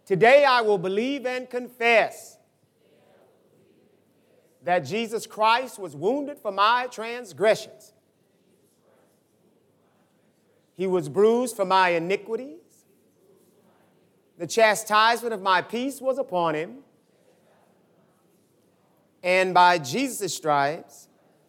Today I will believe and confess that Jesus Christ was wounded for my transgressions. He was bruised for my iniquities. The chastisement of my peace was upon him. And by Jesus' stripes,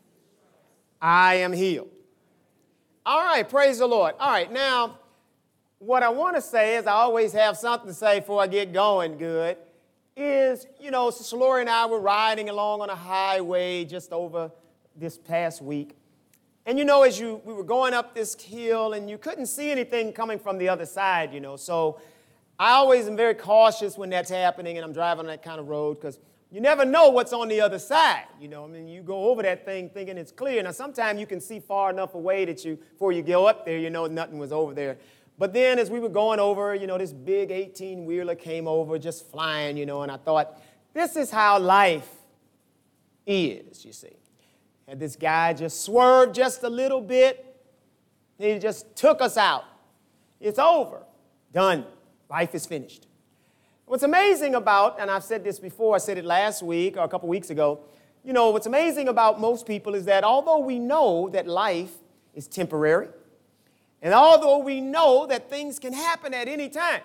I am healed. All right, praise the Lord. All right, now, what I want to say is I always have something to say before I get going good, is, Sister Lori and I were riding along on a highway just over this past week. And, as we were going up this hill, and you couldn't see anything coming from the other side, So I always am very cautious when that's happening and I'm driving on that kind of road because you never know what's on the other side. You go over that thing thinking it's clear. Now, sometimes you can see far enough away that before you go up there, nothing was over there. But then as we were going over, this big 18-wheeler came over just flying, and I thought, this is how life is, you see. And this guy just swerved just a little bit. He just took us out. It's over. Done. Life is finished. What's amazing about, and I've said this before, I said it last week or a couple weeks ago, what's amazing about most people is that although we know that life is temporary, and although we know that things can happen at any time,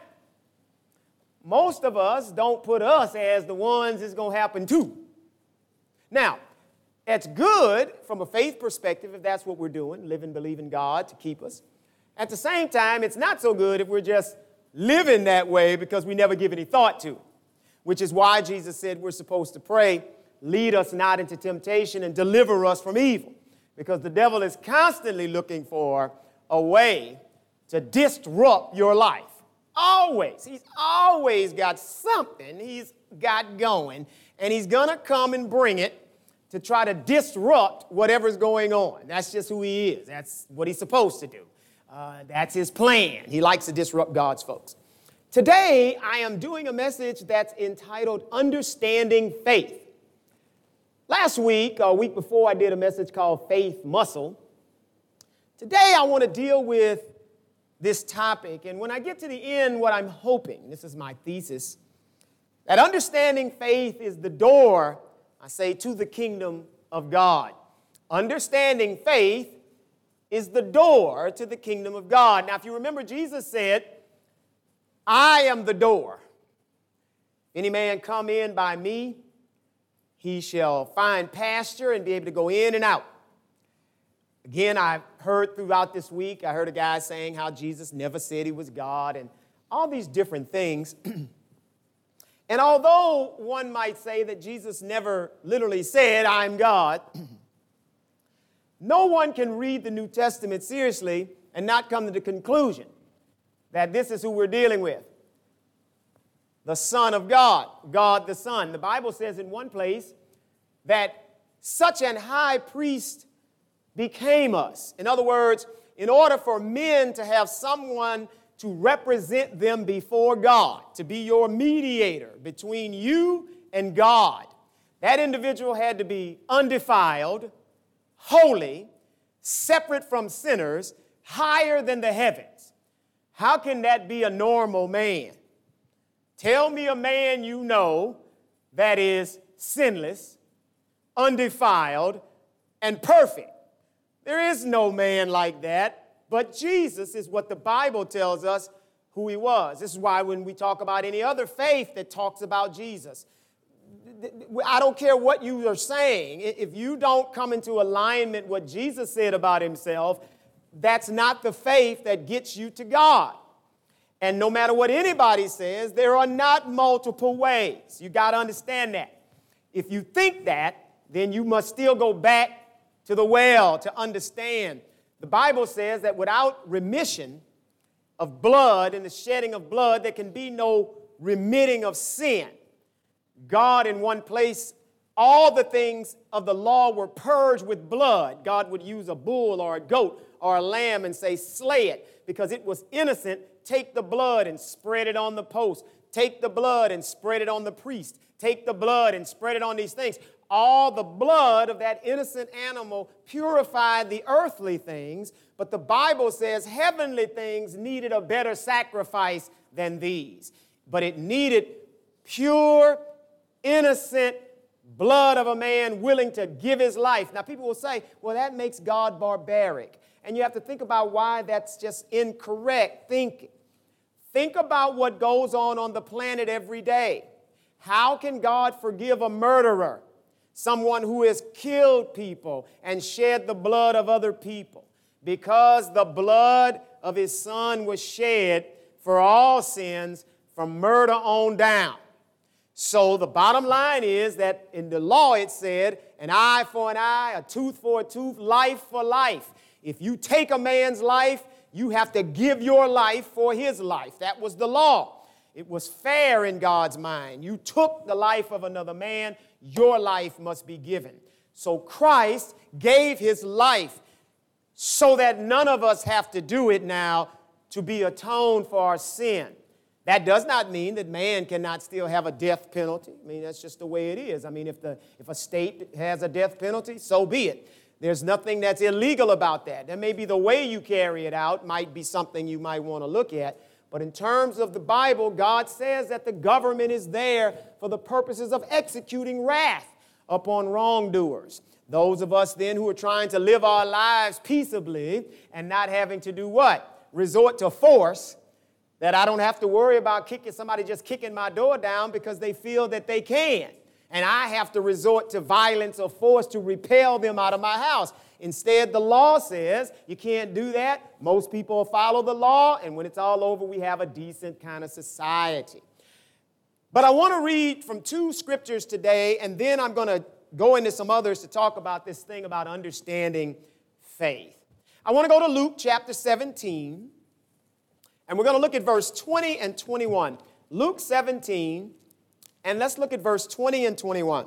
most of us don't put us as the ones it's going to happen to. Now, it's good from a faith perspective if that's what we're doing, live and believe in God to keep us. At the same time, it's not so good if we're just living that way because we never give any thought to it, which is why Jesus said we're supposed to pray, lead us not into temptation and deliver us from evil, because the devil is constantly looking for a way to disrupt your life. Always. He's always got something he's got going, and he's going to come and bring it to try to disrupt whatever's going on. That's just who he is. That's what he's supposed to do. That's his plan. He likes to disrupt God's folks. Today, I am doing a message that's entitled Understanding Faith. Last week, a week before, I did a message called Faith Muscle. Today, I want to deal with this topic. And when I get to the end, what I'm hoping, this is my thesis, that understanding faith is the door, I say, to the kingdom of God. Understanding faith is the door to the kingdom of God. Now, if you remember, Jesus said, I am the door. Any man come in by me, he shall find pasture and be able to go in and out. Again, I've heard throughout this week, I heard a guy saying how Jesus never said he was God and all these different things. And although one might say that Jesus never literally said, I'm God, no one can read the New Testament seriously and not come to the conclusion that this is who we're dealing with. The Son of God, God the Son. The Bible says in one place that such an high priest became us. In other words, in order for men to have someone to represent them before God, to be your mediator between you and God, that individual had to be undefiled, holy, separate from sinners, higher than the heavens. How can that be a normal man? Tell me a man you know that is sinless, undefiled, and perfect. There is no man like that, but Jesus is what the Bible tells us who he was. This is why when we talk about any other faith that talks about Jesus, I don't care what you are saying. If you don't come into alignment with what Jesus said about himself, that's not the faith that gets you to God. And no matter what anybody says, there are not multiple ways. You got to understand that. If you think that, then you must still go back to the well to understand. The Bible says that without remission of blood and the shedding of blood, there can be no remitting of sin. God in one place, all the things of the law were purged with blood. God would use a bull or a goat or a lamb and say, slay it, because it was innocent. Take the blood and spread it on the post. Take the blood and spread it on the priest. Take the blood and spread it on these things. All the blood of that innocent animal purified the earthly things, but the Bible says heavenly things needed a better sacrifice than these. but it needed pure, innocent blood of a man willing to give his life. Now, people will say, well, that makes God barbaric. And you have to think about why that's just incorrect thinking. Think about what goes on the planet every day. How can God forgive a murderer, someone who has killed people and shed the blood of other people? Because the blood of his Son was shed for all sins from murder on down. So the bottom line is that in the law it said, an eye for an eye, a tooth for a tooth, life for life. If you take a man's life, you have to give your life for his life. That was the law. It was fair in God's mind. You took the life of another man, your life must be given. So Christ gave his life so that none of us have to do it now to be atoned for our sin. That does not mean that man cannot still have a death penalty. I mean, that's just the way it is. I mean, if a state has a death penalty, so be it. There's nothing that's illegal about that. There may be the way you carry it out might be something you might want to look at. But in terms of the Bible, God says that the government is there for the purposes of executing wrath upon wrongdoers. Those of us then who are trying to live our lives peaceably and not having to do what? Resort to force, that I don't have to worry about somebody just kicking my door down because they feel that they can. And I have to resort to violence or force to repel them out of my house. Instead, the law says you can't do that. Most people follow the law, and when it's all over, we have a decent kind of society. But I want to read from 2 scriptures today, and then I'm going to go into some others to talk about this thing about understanding faith. I want to go to Luke chapter 17, and we're going to look at verse 20 and 21. Luke 17, and let's look at verse 20 and 21.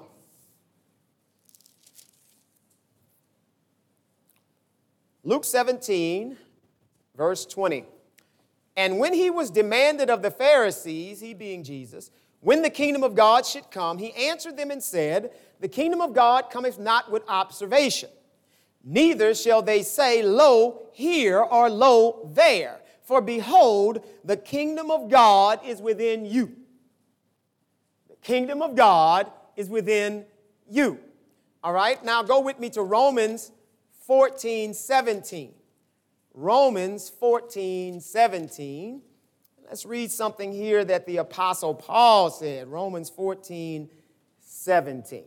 Luke 17, verse 20. And when he was demanded of the Pharisees, he being Jesus, when the kingdom of God should come, he answered them and said, the kingdom of God cometh not with observation, neither shall they say, lo, here, or lo, there. For behold, the kingdom of God is within you. The kingdom of God is within you. All right, now go with me to Romans 14:17. Romans 14:17. Let's read something here that the Apostle Paul said. Romans 14:17.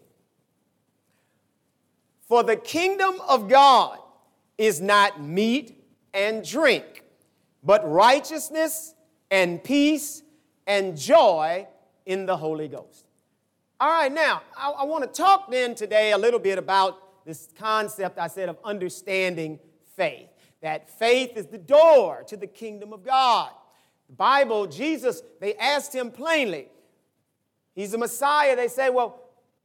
For the kingdom of God is not meat and drink, but righteousness and peace and joy in the Holy Ghost. All right, now, I want to talk then today a little bit about this concept I said of understanding faith. That faith is the door to the kingdom of God. The Bible, Jesus, they asked him plainly, he's the Messiah. They say, well,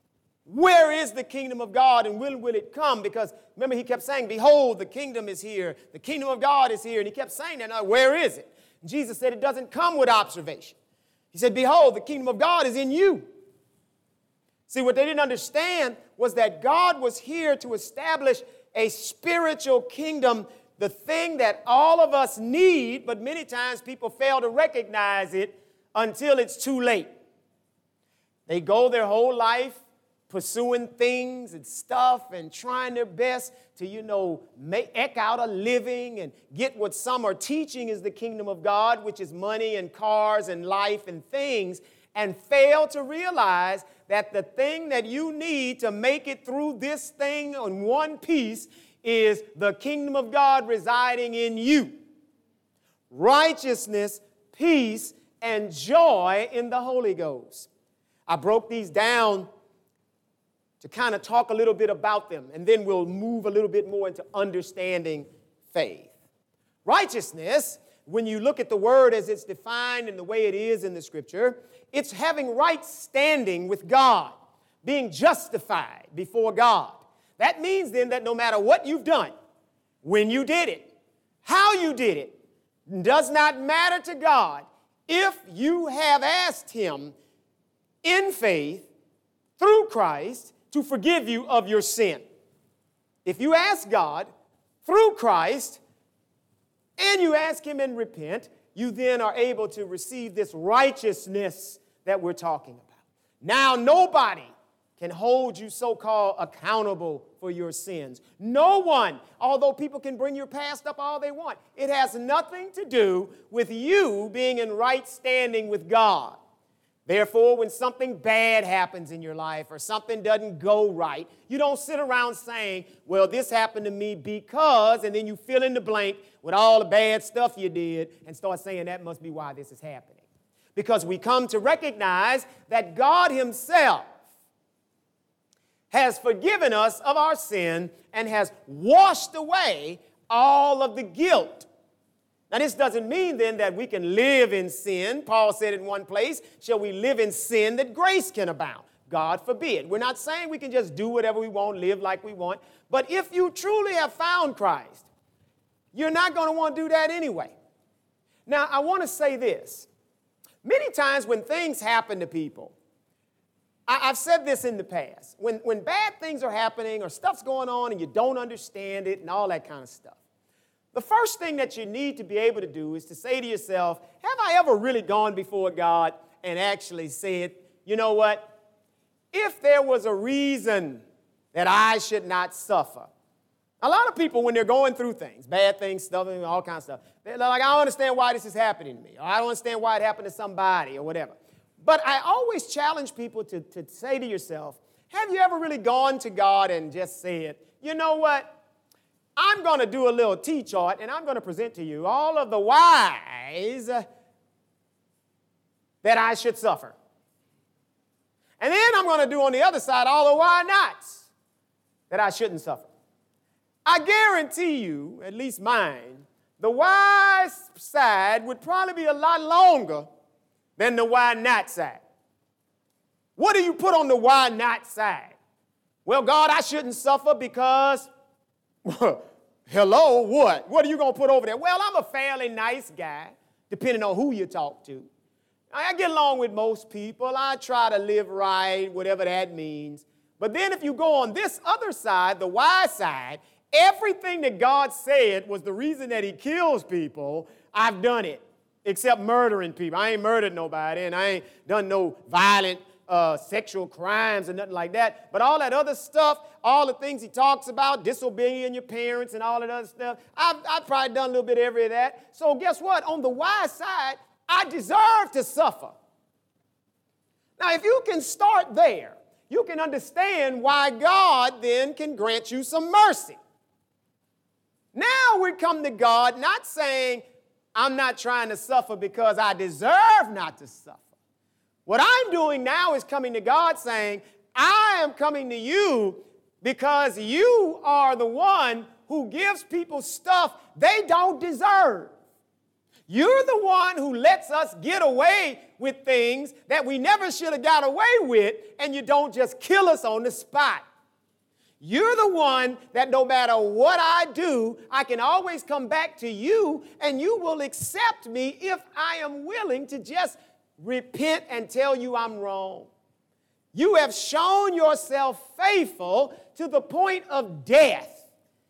where is the kingdom of God and when will it come? Because remember, he kept saying, behold, the kingdom is here. The kingdom of God is here. And he kept saying that. Now, where is it? And Jesus said it doesn't come with observation. He said, behold, the kingdom of God is in you. See, what they didn't understand was that God was here to establish a spiritual kingdom, the thing that all of us need, but many times people fail to recognize it until it's too late. They go their whole life pursuing things and stuff and trying their best to, eke out a living and get what some are teaching is the kingdom of God, which is money and cars and life and things, and fail to realize that the thing that you need to make it through this thing in one piece is the kingdom of God residing in you. Righteousness, peace, and joy in the Holy Ghost. I broke these down to kind of talk a little bit about them, and then we'll move a little bit more into understanding faith. Righteousness, when you look at the word as it's defined and the way it is in the Scripture, it's having right standing with God, being justified before God. That means then that no matter what you've done, when you did it, how you did it, does not matter to God if you have asked Him in faith through Christ to forgive you of your sin. If you ask God through Christ and you ask Him and repent, you then are able to receive this righteousness that we're talking about. Now nobody can hold you so-called accountable for your sins. No one, although people can bring your past up all they want. It has nothing to do with you being in right standing with God. Therefore, when something bad happens in your life or something doesn't go right, you don't sit around saying, well, this happened to me because, and then you fill in the blank with all the bad stuff you did and start saying that must be why this is happening. Because we come to recognize that God himself has forgiven us of our sin and has washed away all of the guilt. Now, this doesn't mean then that we can live in sin. Paul said in one place, shall we live in sin that grace can abound? God forbid. We're not saying we can just do whatever we want, live like we want. But if you truly have found Christ, you're not going to want to do that anyway. Now, I want to say this. Many times when things happen to people, I've said this in the past, when bad things are happening or stuff's going on and you don't understand it and all that kind of stuff, the first thing that you need to be able to do is to say to yourself, have I ever really gone before God and actually said, you know what, if there was a reason that I should not suffer. A lot of people, when they're going through things, bad things, stuff, all kinds of stuff, they're like, I don't understand why this is happening to me, or I don't understand why it happened to somebody, or whatever. But I always challenge people to say to yourself, have you ever really gone to God and just said, you know what, I'm going to do a little T-chart, and I'm going to present to you all of the whys that I should suffer. And then I'm going to do on the other side all the why nots that I shouldn't suffer. I guarantee you, at least mine, the why side would probably be a lot longer than the why not side. What do you put on the why not side? Well, God, I shouldn't suffer because, hello, what? What are you going to put over there? Well, I'm a fairly nice guy, depending on who you talk to. I get along with most people. I try to live right, whatever that means. But then if you go on this other side, the why side, everything that God said was the reason that he kills people, I've done it, except murdering people. I ain't murdered nobody, and I ain't done no violent sexual crimes and nothing like that. But all that other stuff, all the things he talks about, disobeying your parents and all that other stuff, I've probably done a little bit of every of that. So guess what? On the why side, I deserve to suffer. Now, if you can start there, you can understand why God then can grant you some mercy. Now we come to God not saying, I'm not trying to suffer because I deserve not to suffer. What I'm doing now is coming to God saying, I am coming to you because you are the one who gives people stuff they don't deserve. You're the one who lets us get away with things that we never should have got away with, and you don't just kill us on the spot. You're the one that no matter what I do, I can always come back to you, and you will accept me if I am willing to just repent and tell you I'm wrong. You have shown yourself faithful to the point of death,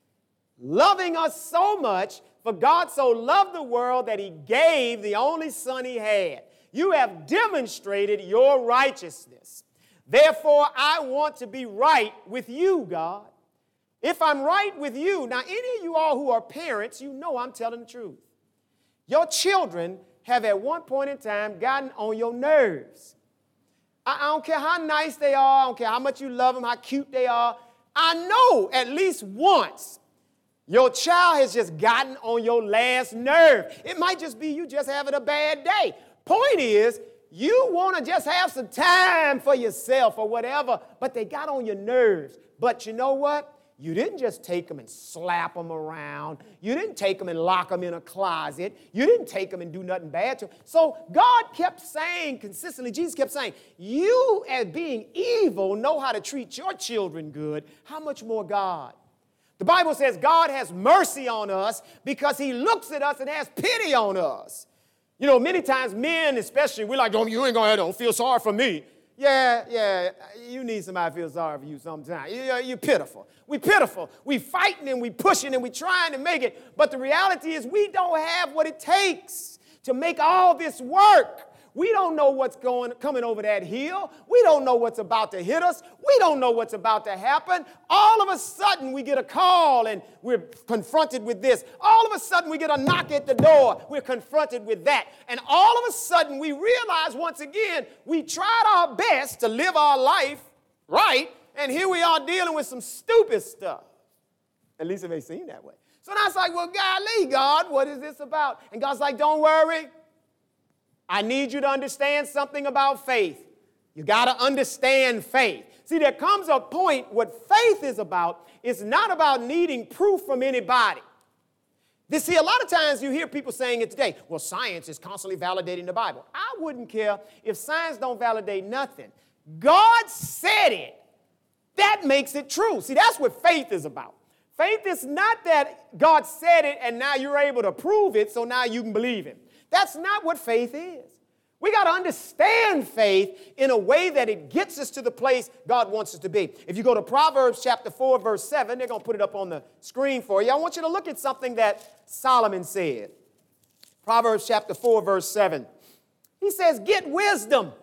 loving us so much. For God so loved the world that he gave the only son he had. You have demonstrated your righteousness. Therefore, I want to be right with you, God. If I'm right with you, now any of you all who are parents, you know I'm telling the truth. Your children have at one point in time gotten on your nerves. I don't care how nice they are. I don't care how much you love them, how cute they are. I know at least once your child has just gotten on your last nerve. It might just be you just having a bad day. Point is, you want to just have some time for yourself or whatever, but they got on your nerves. But you know what? You didn't just take them and slap them around. You didn't take them and lock them in a closet. You didn't take them and do nothing bad to them. So God kept saying consistently, Jesus kept saying, you as being evil know how to treat your children good. How much more God? The Bible says God has mercy on us because he looks at us and has pity on us. You know, many times men especially, we're like, you ain't going to don't feel sorry for me. Yeah, you need somebody to feel sorry for you sometime. You're pitiful. We're pitiful. We fighting and we pushing and we trying to make it. But the reality is we don't have what it takes to make all this work. We don't know what's coming over that hill. We don't know what's about to hit us. We don't know what's about to happen. All of a sudden, we get a call and we're confronted with this. All of a sudden, we get a knock at the door. We're confronted with that. And all of a sudden, we realize once again, we tried our best to live our life right, and here we are dealing with some stupid stuff. At least it may seem that way. So now it's like, well, golly, God, what is this about? And God's like, don't worry. I need you to understand something about faith. You got to understand faith. See, there comes a point what faith is about. It's not about needing proof from anybody. See, a lot of times you hear people saying it today, well, science is constantly validating the Bible. I wouldn't care if science don't validate nothing. God said it. That makes it true. See, that's what faith is about. Faith is not that God said it and now you're able to prove it, so now you can believe Him. That's not what faith is. We got to understand faith in a way that it gets us to the place God wants us to be. If you go to Proverbs chapter 4, verse 7, they're going to put it up on the screen for you. I want you to look at something that Solomon said. Proverbs chapter 4, verse 7. He says, get wisdom,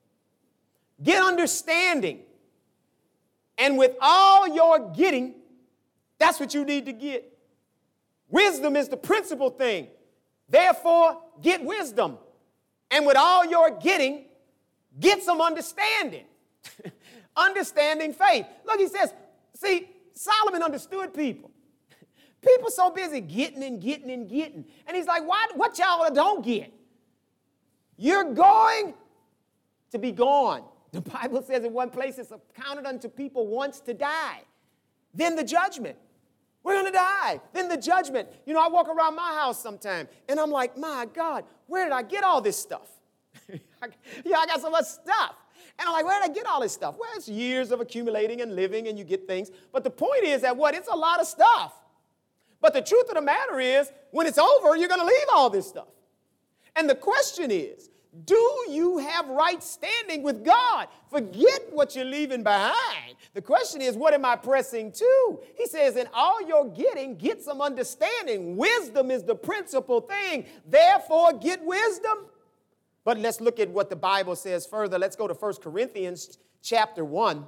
get understanding, and with all your getting, that's what you need to get. Wisdom is the principal thing. Therefore, get wisdom. And with all your getting, get some understanding. Understanding faith. Look, he says, see, Solomon understood people. People so busy getting and getting and getting. And he's like, what y'all don't get? You're going to be gone. The Bible says in one place it's accounted unto people once to die. Then the judgment. We're going to die. Then the judgment. You know, I walk around my house sometime, and I'm like, my God, where did I get all this stuff? I got so much stuff. And I'm like, where did I get all this stuff? Well, it's years of accumulating and living, and you get things. But the point is that it's a lot of stuff. But the truth of the matter is, when it's over, you're going to leave all this stuff. And the question is, do you have right standing with God? Forget what you're leaving behind. The question is, what am I pressing to? He says, in all you're getting, get some understanding. Wisdom is the principal thing. Therefore, get wisdom. But let's look at what the Bible says further. Let's go to 1 Corinthians chapter 1.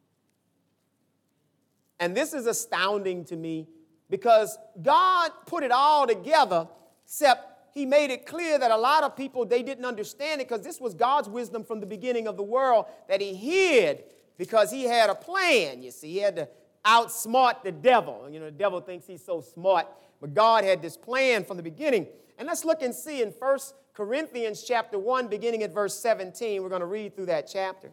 And this is astounding to me because God put it all together, except He made it clear that a lot of people, they didn't understand it because this was God's wisdom from the beginning of the world that He hid because He had a plan, you see. He had to outsmart the devil. You know, the devil thinks he's so smart, but God had this plan from the beginning. And let's look and see in 1 Corinthians chapter 1, beginning at verse 17. We're going to read through that chapter.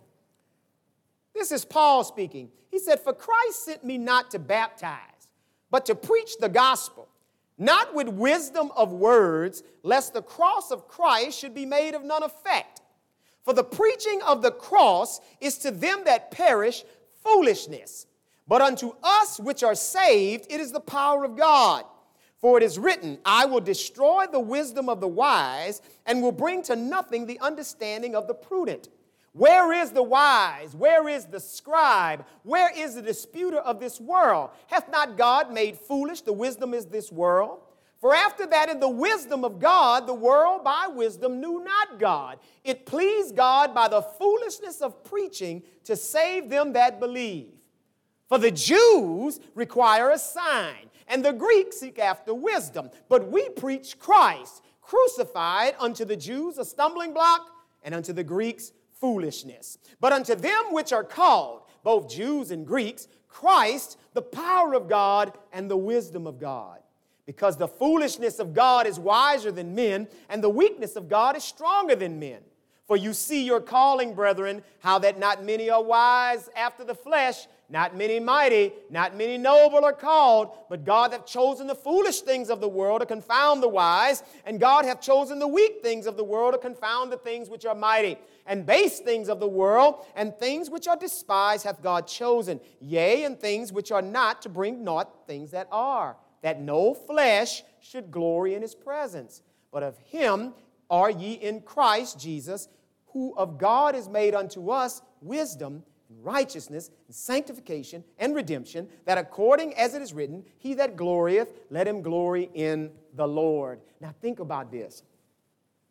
This is Paul speaking. He said, for Christ sent me not to baptize, but to preach the gospel, not with wisdom of words, lest the cross of Christ should be made of none effect. For the preaching of the cross is to them that perish foolishness, but unto us which are saved it is the power of God. For it is written, I will destroy the wisdom of the wise, and will bring to nothing the understanding of the prudent. Where is the wise? Where is the scribe? Where is the disputer of this world? Hath not God made foolish the wisdom of this world? For after that, in the wisdom of God, the world by wisdom knew not God. It pleased God by the foolishness of preaching to save them that believe. For the Jews require a sign, and the Greeks seek after wisdom. But we preach Christ, crucified, unto the Jews a stumbling block, and unto the Greeks foolishness. But unto them which are called, both Jews and Greeks, Christ, the power of God and the wisdom of God. Because the foolishness of God is wiser than men, and the weakness of God is stronger than men. For you see your calling, brethren, how that not many are wise after the flesh, not many mighty, not many noble are called, but God hath chosen the foolish things of the world to confound the wise, and God hath chosen the weak things of the world to confound the things which are mighty. And base things of the world, and things which are despised hath God chosen, yea, and things which are not, to bring naught things that are, that no flesh should glory in His presence. But of Him are ye in Christ Jesus, who of God is made unto us wisdom, and righteousness, and sanctification, and redemption, that according as it is written, he that glorieth, let him glory in the Lord. Now think about this.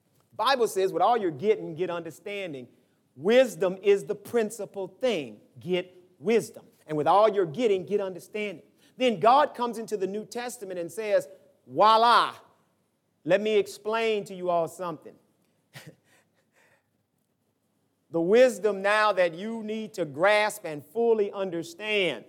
Bible says, with all you're getting, get understanding. Wisdom is the principal thing. Get wisdom. And with all you're getting, get understanding. Then God comes into the New Testament and says, voila, let me explain to you all something. The wisdom now that you need to grasp and fully understand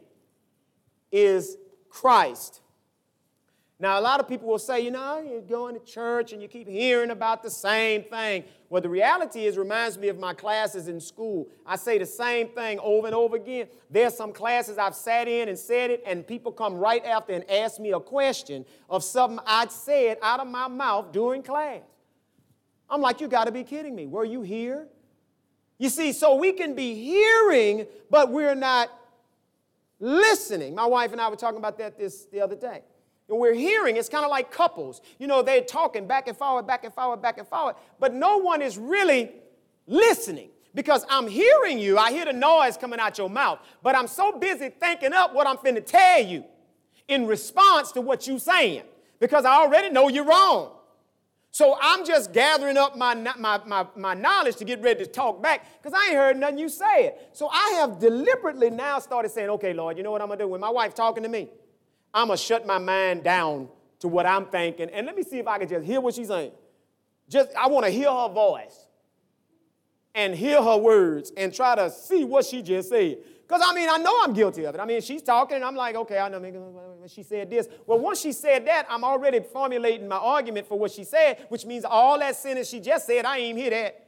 is Christ. Now, a lot of people will say, you're going to church and you keep hearing about the same thing. Well, the reality is, reminds me of my classes in school. I say the same thing over and over again. There's some classes I've sat in and said it, and people come right after and ask me a question of something I'd said out of my mouth during class. I'm like, you got to be kidding me. Were you here? You see, so we can be hearing, but we're not listening. My wife and I were talking about that the other day. And we're hearing, it's kind of like couples. They're talking back and forward, back and forward, back and forward, but no one is really listening because I'm hearing you. I hear the noise coming out your mouth, but I'm so busy thinking up what I'm finna tell you in response to what you're saying because I already know you're wrong. So I'm just gathering up my knowledge to get ready to talk back because I ain't heard nothing you say. So I have deliberately now started saying, okay, Lord, you know what I'm going to do? When my wife's talking to me, I'm going to shut my mind down to what I'm thinking, and let me see if I can just hear what she's saying. I want to hear her voice and hear her words and try to see what she just said. Because, I know I'm guilty of it. She's talking, and I'm like, okay, I know she said this. Well, once she said that, I'm already formulating my argument for what she said, which means all that sentence she just said, I ain't even hear that.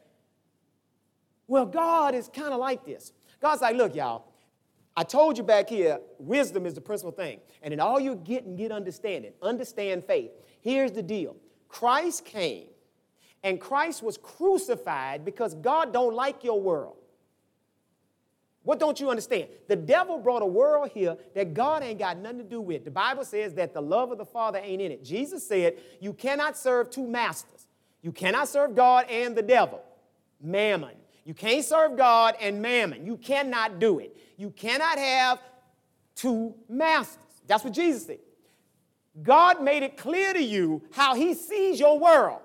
Well, God is kind of like this. God's like, look, y'all. I told you back here, wisdom is the principal thing. And in all you get understanding, understand faith. Here's the deal. Christ came, and Christ was crucified because God don't like your world. What don't you understand? The devil brought a world here that God ain't got nothing to do with. The Bible says that the love of the Father ain't in it. Jesus said, you cannot serve two masters. You cannot serve God and the devil. Mammon. You can't serve God and mammon. You cannot do it. You cannot have two masters. That's what Jesus said. God made it clear to you how he sees your world.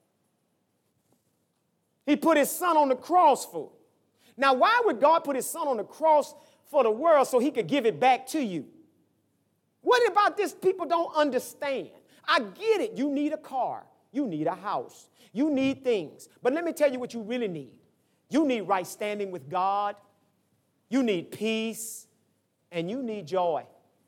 He put his son on the cross for it. Now, why would God put his son on the cross for the world so he could give it back to you? What about this people don't understand? I get it. You need a car. You need a house. You need things. But let me tell you what you really need. You need right standing with God. You need peace. And you need joy.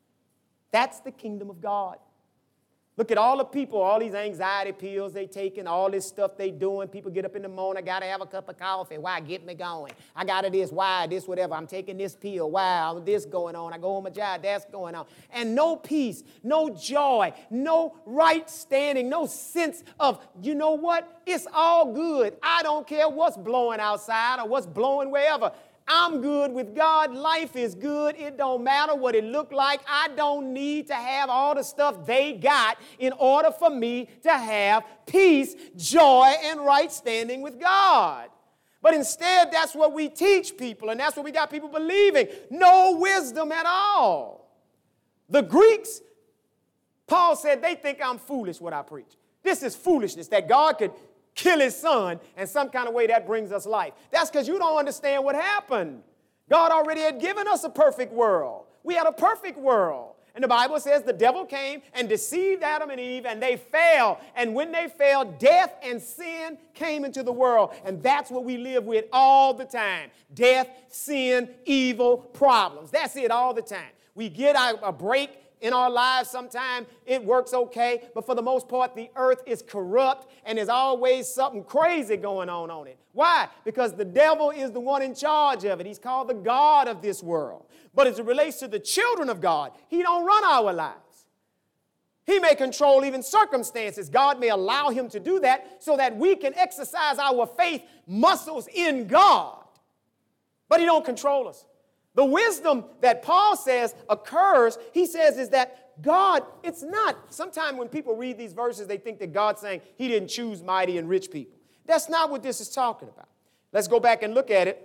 That's the kingdom of God. Look at all the people, all these anxiety pills they taking, all this stuff they doing. People get up in the morning, I got to have a cup of coffee. Why? Get me going. I got to this, why? This, whatever. I'm taking this pill. Why? This going on. I go on my job. That's going on. And no peace, no joy, no right standing, no sense of, you know what? It's all good. I don't care what's blowing outside or what's blowing wherever. I'm good with God. Life is good. It don't matter what it look like. I don't need to have all the stuff they got in order for me to have peace, joy, and right standing with God. But instead, that's what we teach people, and that's what we got people believing. No wisdom at all. The Greeks, Paul said, they think I'm foolish what I preach. This is foolishness that God could kill his son, and some kind of way that brings us life. That's because you don't understand what happened. God already had given us a perfect world. We had a perfect world. And the Bible says the devil came and deceived Adam and Eve, and they fell. And when they fell, death and sin came into the world. And that's what we live with all the time. Death, sin, evil, problems. That's it all the time. We get a break in our lives sometime, it works okay, but for the most part, the earth is corrupt and there's always something crazy going on it. Why? Because the devil is the one in charge of it. He's called the God of this world. But as it relates to the children of God, he don't run our lives. He may control even circumstances. God may allow him to do that so that we can exercise our faith muscles in God. But he don't control us. The wisdom that Paul says occurs, he says, is that God, it's not. Sometimes when people read these verses, they think that God's saying he didn't choose mighty and rich people. That's not what this is talking about. Let's go back and look at it.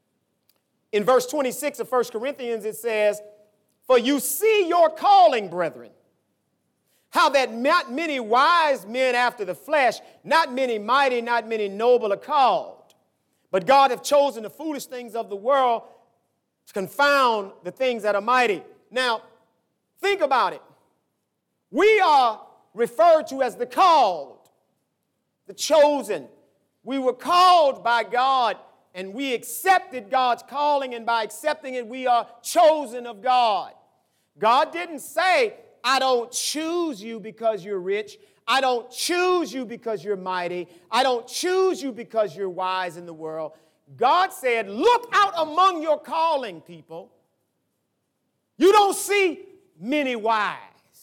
In verse 26 of 1 Corinthians, it says, for you see your calling, brethren, How that not many wise men after the flesh, not many mighty, not many noble are called. But God hath chosen the foolish things of the world to confound the things that are mighty. Now, think about it. We are referred to as the called, the chosen. We were called by God, and we accepted God's calling, and by accepting it, we are chosen of God. God didn't say, I don't choose you because you're rich. I don't choose you because you're mighty. I don't choose you because you're wise in the world. God said, look out among your calling, people. You don't see many wise.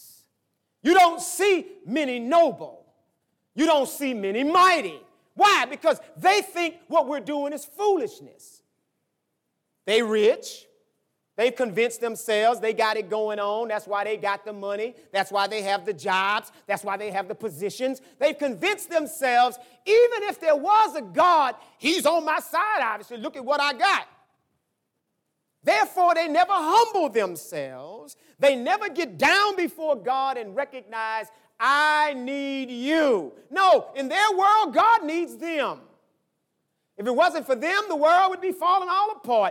You don't see many noble. You don't see many mighty. Why? Because they think what we're doing is foolishness. They rich. They've convinced themselves they got it going on. That's why they got the money. That's why they have the jobs. That's why they have the positions. They've convinced themselves, even if there was a God, he's on my side, obviously. Look at what I got. Therefore, they never humble themselves. They never get down before God and recognize, I need you. No, in their world, God needs them. If it wasn't for them, the world would be falling all apart.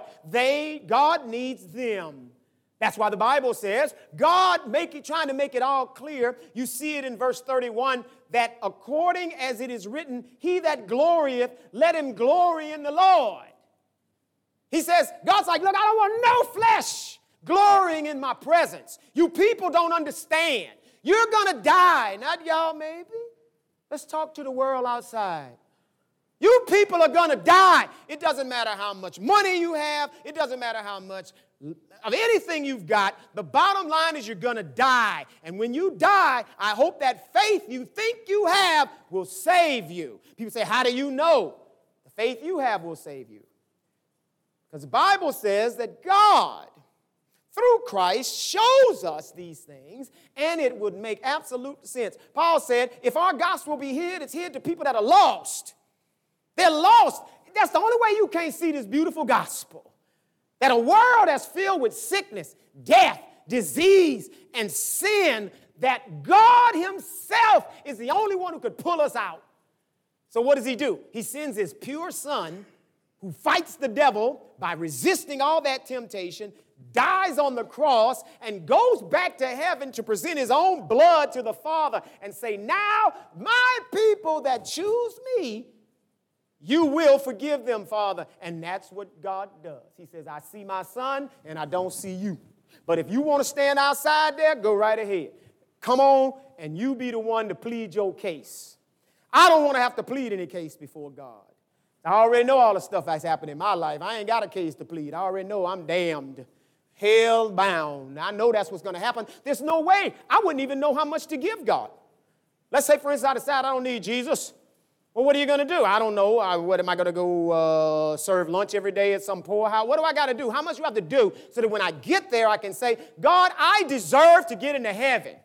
God needs them. That's why the Bible says, God trying to make it all clear. You see it in verse 31, that according as it is written, he that glorieth, let him glory in the Lord. He says, God's like, look, I don't want no flesh glorying in my presence. You people don't understand. You're going to die. Not y'all, maybe. Let's talk to the world outside. You people are going to die. It doesn't matter how much money you have. It doesn't matter how much of anything you've got. The bottom line is you're going to die. And when you die, I hope that faith you think you have will save you. People say, how do you know? The faith you have will save you. Because the Bible says that God, through Christ, shows us these things, and it would make absolute sense. Paul said, if our gospel be hid, it's hid to people that are lost. They're lost. That's the only way you can't see this beautiful gospel. That a world that's filled with sickness, death, disease, and sin, that God himself is the only one who could pull us out. So what does he do? He sends his pure son who fights the devil by resisting all that temptation, dies on the cross, and goes back to heaven to present his own blood to the Father and say, now my people that choose me, you will forgive them, Father. And that's what God does. He says, I see my son and I don't see you. But if you want to stand outside there, go right ahead. Come on, and you be the one to plead your case. I don't want to have to plead any case before God. I already know all the stuff that's happened in my life. I ain't got a case to plead. I already know I'm damned, hell bound. I know that's what's going to happen. There's no way. I wouldn't even know how much to give God. Let's say, for instance, I decide I don't need Jesus. Well, what are you going to do? I don't know. What am I going to go serve lunch every day at some poorhouse? What do I got to do? How much do I have to do so that when I get there, I can say, God, I deserve to get into heaven?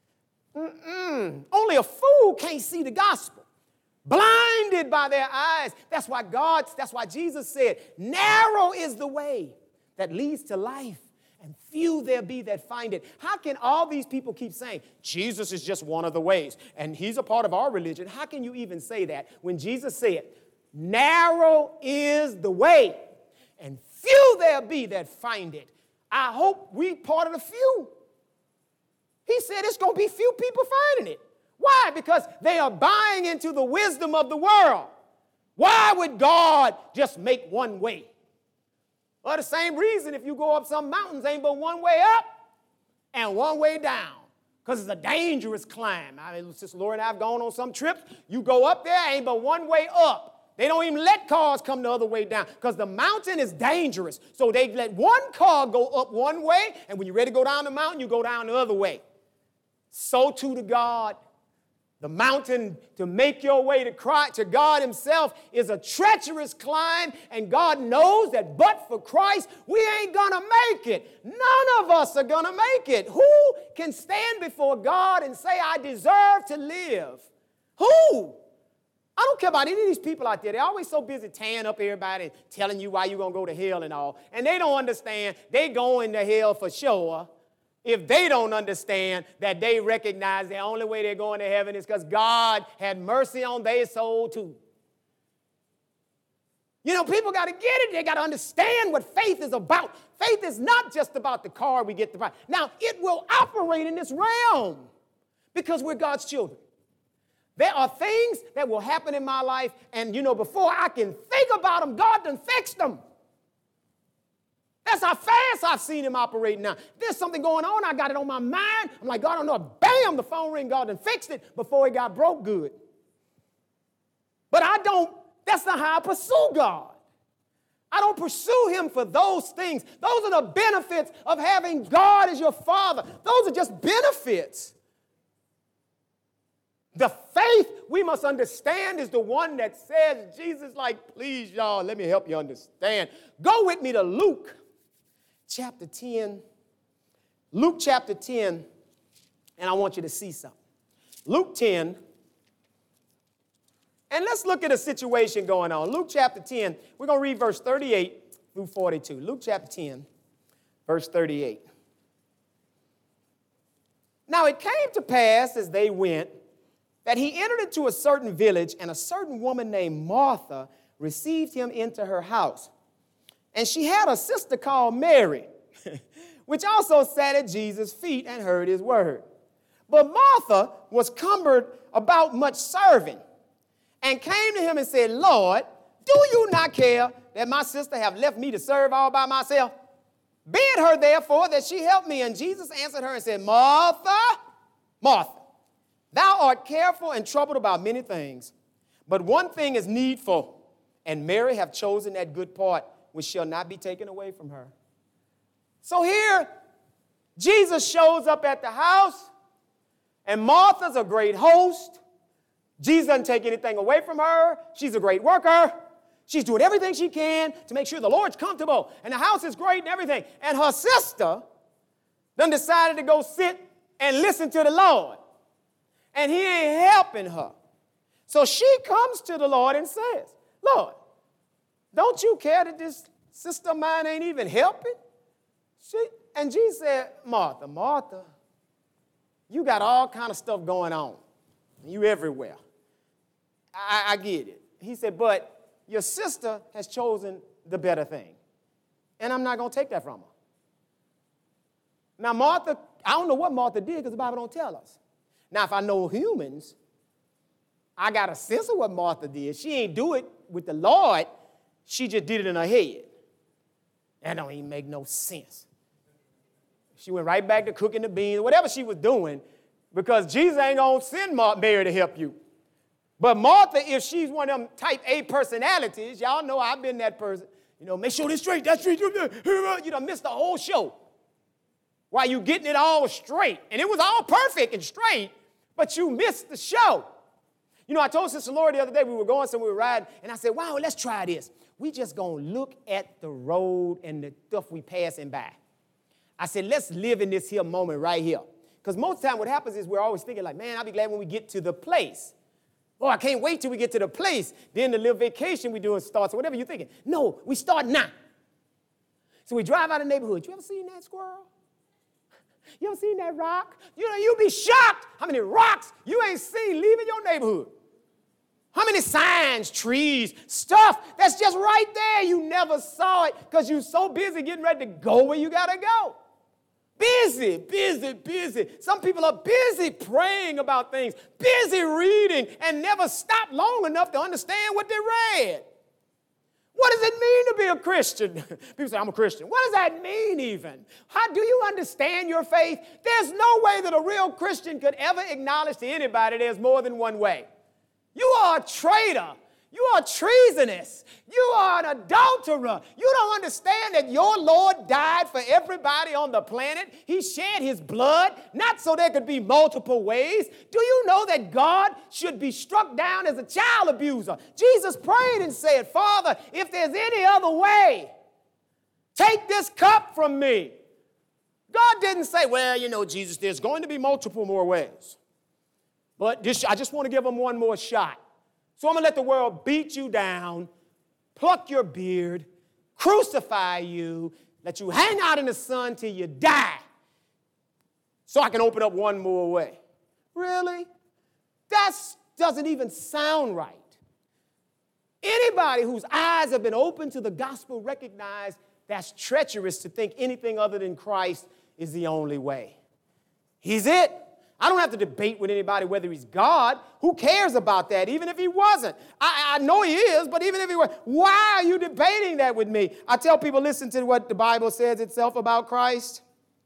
Only a fool can't see the gospel. Blinded by their eyes. That's why Jesus said, narrow is the way that leads to life, and few there be that find it. How can all these people keep saying, Jesus is just one of the ways, and he's a part of our religion? How can you even say that when Jesus said, narrow is the way, and few there be that find it? I hope we part of the few. He said it's going to be few people finding it. Why? Because they are buying into the wisdom of the world. Why would God just make one way? Well, the same reason if you go up some mountains, ain't but one way up and one way down, because it's a dangerous climb. I mean, Sister Laura and I have gone on some trips. You go up there, ain't but one way up. They don't even let cars come the other way down because the mountain is dangerous. So they let one car go up one way, and when you're ready to go down the mountain, you go down the other way. So too to God. The mountain to make your way to God himself is a treacherous climb, and God knows that but for Christ, we ain't going to make it. None of us are going to make it. Who can stand before God and say, I deserve to live? Who? I don't care about any of these people out there. They're always so busy tearing up everybody and telling you why you're going to go to hell and all. And they don't understand they going to hell for sure. if they don't understand that they recognize the only way they're going to heaven is because God had mercy on their soul too. You know, people got to get it. They got to understand what faith is about. Faith is not just about the car we get to buy. Now, it will operate in this realm because we're God's children. There are things that will happen in my life, and, you know, before I can think about them, God done fixed them. That's how fast I've seen him operate now. There's something going on. I got it on my mind. I'm like, God, I don't know. Bam, the phone ring. God done fixed it before it got broke good. But that's not how I pursue God. I don't pursue him for those things. Those are the benefits of having God as your father. Those are just benefits. The faith we must understand is the one that says, Jesus, like, please, y'all, let me help you understand. Go with me to Luke chapter 10. Luke chapter 10, and I want you to see something. Luke 10, and let's look at a situation going on. Luke chapter 10, we're going to read verse 38 through 42. Luke chapter 10, verse 38. Now it came to pass as they went that he entered into a certain village, and a certain woman named Martha received him into her house. And she had a sister called Mary, which also sat at Jesus' feet and heard his word. But Martha was cumbered about much serving, and came to him and said, Lord, do you not care that my sister have left me to serve all by myself? Bid her therefore that she help me. And Jesus answered her and said, Martha, Martha, thou art careful and troubled about many things, but one thing is needful, and Mary hath chosen that good part, which shall not be taken away from her. So here, Jesus shows up at the house, and Martha's a great host. Jesus doesn't take anything away from her. She's a great worker. She's doing everything she can to make sure the Lord's comfortable, and the house is great and everything. And her sister done decided to go sit and listen to the Lord. And he ain't helping her. So she comes to the Lord and says, Lord, don't you care that this sister of mine ain't even helping? And Jesus said, Martha, Martha, you got all kind of stuff going on. You everywhere. I get it. He said, but your sister has chosen the better thing. And I'm not going to take that from her. Now, Martha, I don't know what Martha did because the Bible don't tell us. Now, if I know humans, I got a sense of what Martha did. She ain't do it with the Lord. She just did it in her head. That don't even make no sense. She went right back to cooking the beans, whatever she was doing, because Jesus ain't going to send Mary to help you. But Martha, if she's one of them type A personalities, y'all know I've been that person. You know, make sure this straight, that's straight. You done missed the whole show while you getting it all straight. And it was all perfect and straight, but you missed the show. You know, I told Sister Laura the other day, we were going somewhere, we were riding, and I said, wow, let's try this. We just going to look at the road and the stuff we passing by. I said, let's live in this here moment right here. Because most of the time what happens is we're always thinking like, man, I'll be glad when we get to the place. Oh, I can't wait till we get to the place. Then the little vacation we doing starts or whatever you're thinking. No, we start now. So we drive out of the neighborhood. You ever seen that squirrel? You ever seen that rock? You know, you'll be shocked how many rocks you ain't seen leaving your neighborhood. How many signs, trees, stuff that's just right there. You never saw it because you're so busy getting ready to go where you got to go. Busy, busy, busy. Some people are busy praying about things, busy reading, and never stop long enough to understand what they read. What does it mean to be a Christian? People say, I'm a Christian. What does that mean even? How do you understand your faith? There's no way that a real Christian could ever acknowledge to anybody there's more than one way. You are a traitor. You are treasonous. You are an adulterer. You don't understand that your Lord died for everybody on the planet. He shed his blood, not so there could be multiple ways. Do you know that God should be struck down as a child abuser? Jesus prayed and said, Father, if there's any other way, take this cup from me. God didn't say, well, you know, Jesus, there's going to be multiple more ways. But I just want to give them one more shot. So I'm going to let the world beat you down, pluck your beard, crucify you, let you hang out in the sun till you die. so I can open up one more way. Really? That doesn't even sound right. Anybody whose eyes have been opened to the gospel recognize that's treacherous to think anything other than Christ is the only way. He's it. I don't have to debate with anybody whether he's God. Who cares about that, even if he wasn't? I know he is, but even if he were, why are you debating that with me? I tell people, listen to what the Bible says itself about Christ.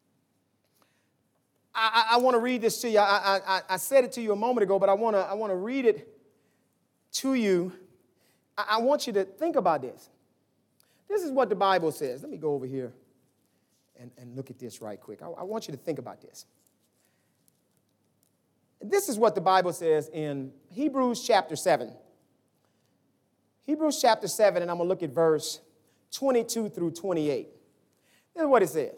I want to read this to you. I said it to you a moment ago, but I want to read it to you. I want you to think about this. This is what the Bible says. Let me go over here and look at this right quick. I want you to think about this. This is what the Bible says in Hebrews chapter 7. Hebrews chapter 7, and I'm going to look at verse 22 through 28. This is what it says.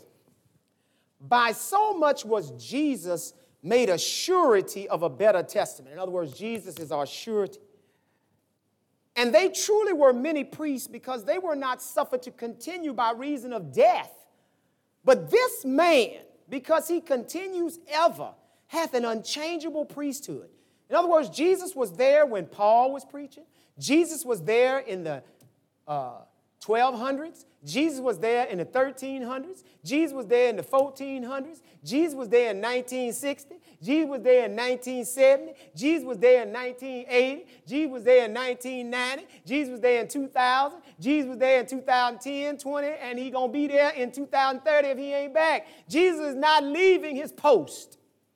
By so much was Jesus made a surety of a better testament. In other words, Jesus is our surety. And they truly were many priests because they were not suffered to continue by reason of death. But this man, because he continues ever, hath an unchangeable priesthood. In other words, Jesus was there when Paul was preaching. Jesus was there in the 1200s. Jesus was there in the 1300s. Jesus was there in the 1400s. Jesus was there in 1960. Jesus was there in 1970. Jesus was there in 1980. Jesus was there in 1990. Jesus was there in 2000. Jesus was there in 2010, 20, and he's going to be there in 2030 if he ain't back. Jesus is not leaving his post.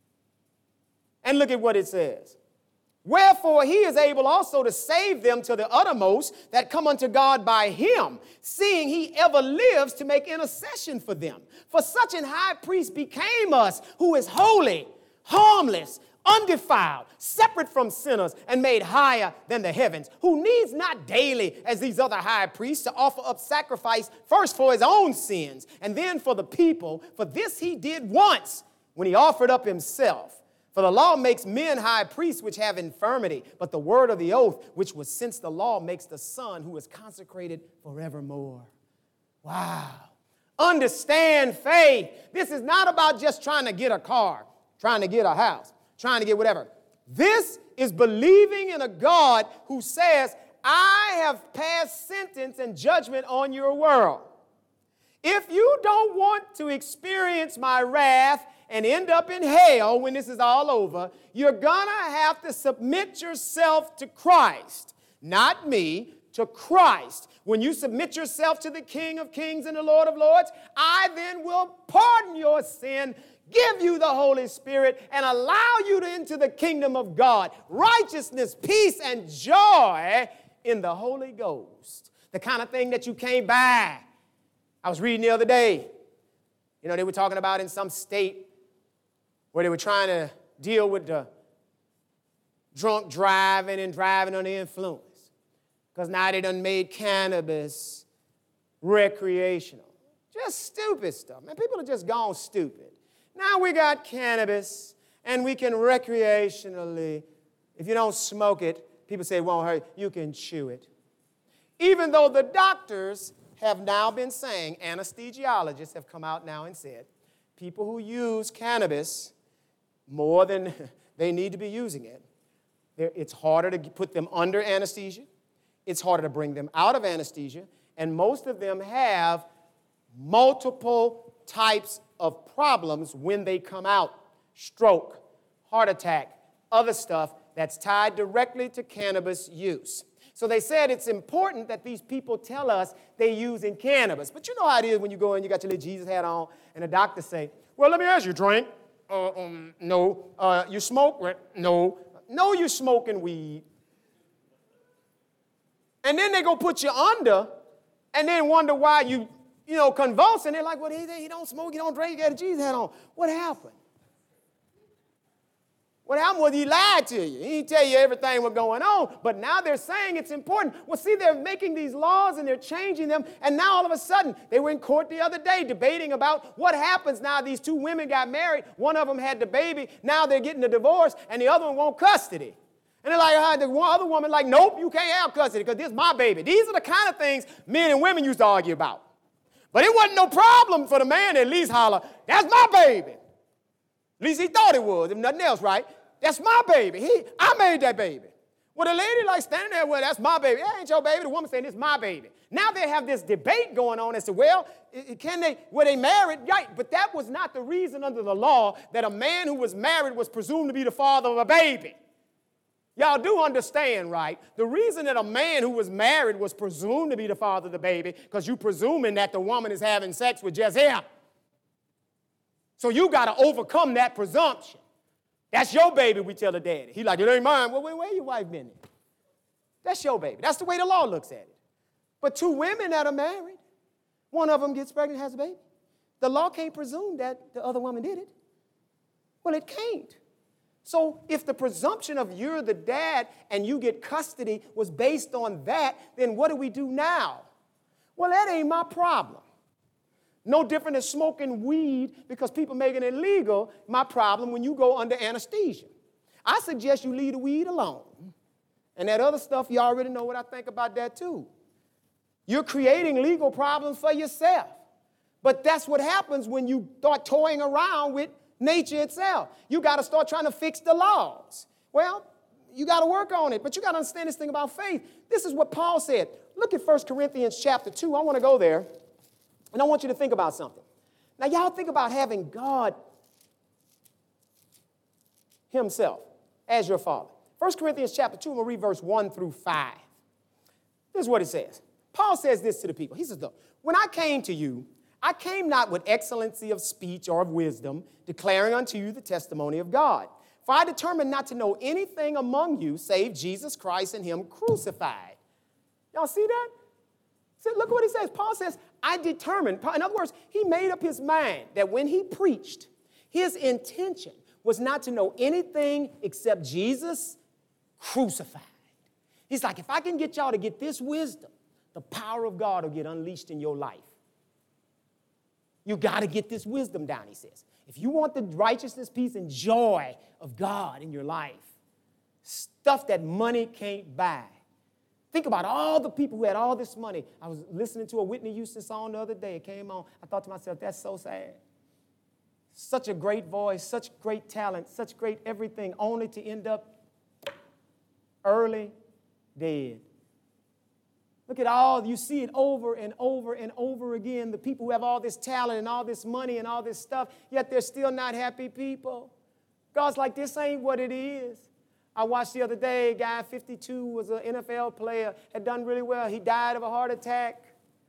And look at what it says. Wherefore he is able also to save them to the uttermost that come unto God by him, seeing he ever lives to make intercession for them. For such an high priest became us, who is holy, harmless, undefiled, separate from sinners, and made higher than the heavens, who needs not daily, as these other high priests, to offer up sacrifice first for his own sins, and then for the people. For this he did once, when he offered up himself. For the law makes men high priests which have infirmity, but the word of the oath, which was since the law, makes the Son who is consecrated forevermore. Wow. Understand faith. This is not about just trying to get a car, trying to get a house, trying to get whatever. This is believing in a God who says, I have passed sentence and judgment on your world. If you don't want to experience my wrath and end up in hell when this is all over, you're going to have to submit yourself to Christ. Not me, to Christ. When you submit yourself to the King of Kings and the Lord of Lords, I then will pardon your sin, give you the Holy Spirit, and allow you into the kingdom of God. Righteousness, peace, and joy in the Holy Ghost. The kind of thing that you can't buy. I was reading the other day, they were talking about in some state where they were trying to deal with the drunk driving and driving under influence. Because now they done made cannabis recreational. Just stupid stuff. Man, people are just gone stupid. Now we got cannabis, and we can recreationally, if you don't smoke it, people say it won't hurt, you can chew it. Even though the doctors have now been saying, anesthesiologists have come out now and said, people who use cannabis more than they need to be using it, it's harder to put them under anesthesia. It's harder to bring them out of anesthesia. And most of them have multiple types of problems when they come out. Stroke, heart attack, other stuff that's tied directly to cannabis use. So they said it's important that these people tell us they're using cannabis. But you know how it is when you go in, you got your little Jesus hat on, and the doctor say, well, let me ask you, drink? No. You smoke? No. No, you're smoking weed. And then they go put you under and then wonder why you convulsing. They're like, well, he don't smoke, he don't drink, he got a Jesus hat on. What happened? What happened was he lied to you. He didn't tell you everything was going on, but now they're saying it's important. Well, see, they're making these laws and they're changing them, and now all of a sudden, they were in court the other day debating about what happens now these two women got married. One of them had the baby. Now they're getting a divorce, and the other one wants custody. And they're like, the other woman like, nope, you can't have custody because this is my baby. These are the kind of things men and women used to argue about. But it wasn't no problem for the man to at least holler, that's my baby. At least he thought it was, if nothing else, right? That's my baby. I made that baby. Well, the lady like standing there, well, that's my baby. That ain't your baby. The woman saying, it's my baby. Now they have this debate going on as to, well, were they married? Right, but that was not the reason under the law that a man who was married was presumed to be the father of a baby. Y'all do understand, right? The reason that a man who was married was presumed to be the father of the baby, because you're presuming that the woman is having sex with just him. So you got to overcome that presumption. That's your baby, we tell the daddy. He like, it ain't mine. Well, where your wife been? That's your baby. That's the way the law looks at it. But two women that are married, one of them gets pregnant and has a baby. The law can't presume that the other woman did it. Well, it can't. So if the presumption of you're the dad and you get custody was based on that, then what do we do now? Well, that ain't my problem. No different than smoking weed because people making it illegal, my problem when you go under anesthesia. I suggest you leave the weed alone. And that other stuff, you already know what I think about that too. You're creating legal problems for yourself. But that's what happens when you start toying around with nature itself. You got to start trying to fix the laws. Well, you got to work on it, but you got to understand this thing about faith. This is what Paul said. Look at 1 Corinthians chapter 2. I want to go there. And I want you to think about something. Now, y'all think about having God himself as your father. 1 Corinthians chapter 2, I'm going to read verse 1 through 5. This is what it says. Paul says this to the people. He says, look, when I came to you, I came not with excellency of speech or of wisdom, declaring unto you the testimony of God. For I determined not to know anything among you save Jesus Christ and him crucified. Y'all see that? Look what he says. Paul says, I determined. In other words, he made up his mind that when he preached, his intention was not to know anything except Jesus crucified. He's like, if I can get y'all to get this wisdom, the power of God will get unleashed in your life. You got to get this wisdom down, he says. If you want the righteousness, peace, and joy of God in your life, stuff that money can't buy. Think about all the people who had all this money. I was listening to a Whitney Houston song the other day. It came on. I thought to myself, that's so sad. Such a great voice, such great talent, such great everything, only to end up early dead. Look at all, you see it over and over and over again. The people who have all this talent and all this money and all this stuff, yet they're still not happy people. God's like, this ain't what it is. I watched the other day, a guy, 52, was an NFL player, had done really well. He died of a heart attack,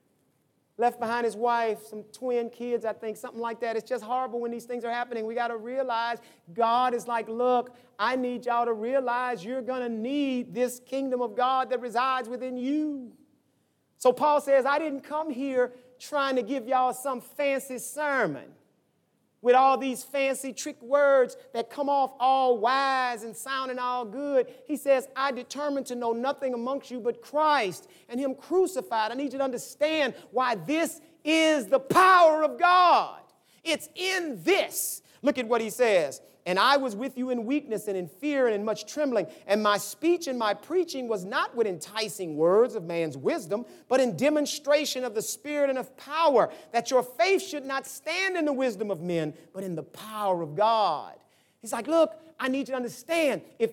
left behind his wife, some twin kids, I think, something like that. It's just horrible when these things are happening. We got to realize God is like, look, I need y'all to realize you're going to need this kingdom of God that resides within you. So Paul says, I didn't come here trying to give y'all some fancy sermon with all these fancy trick words that come off all wise and sounding all good. He says, I determined to know nothing amongst you but Christ and him crucified. I need you to understand why this is the power of God. It's in this. Look at what he says. And I was with you in weakness and in fear and in much trembling. And my speech and my preaching was not with enticing words of man's wisdom, but in demonstration of the Spirit and of power, that your faith should not stand in the wisdom of men, but in the power of God. He's like, look, I need you to understand, if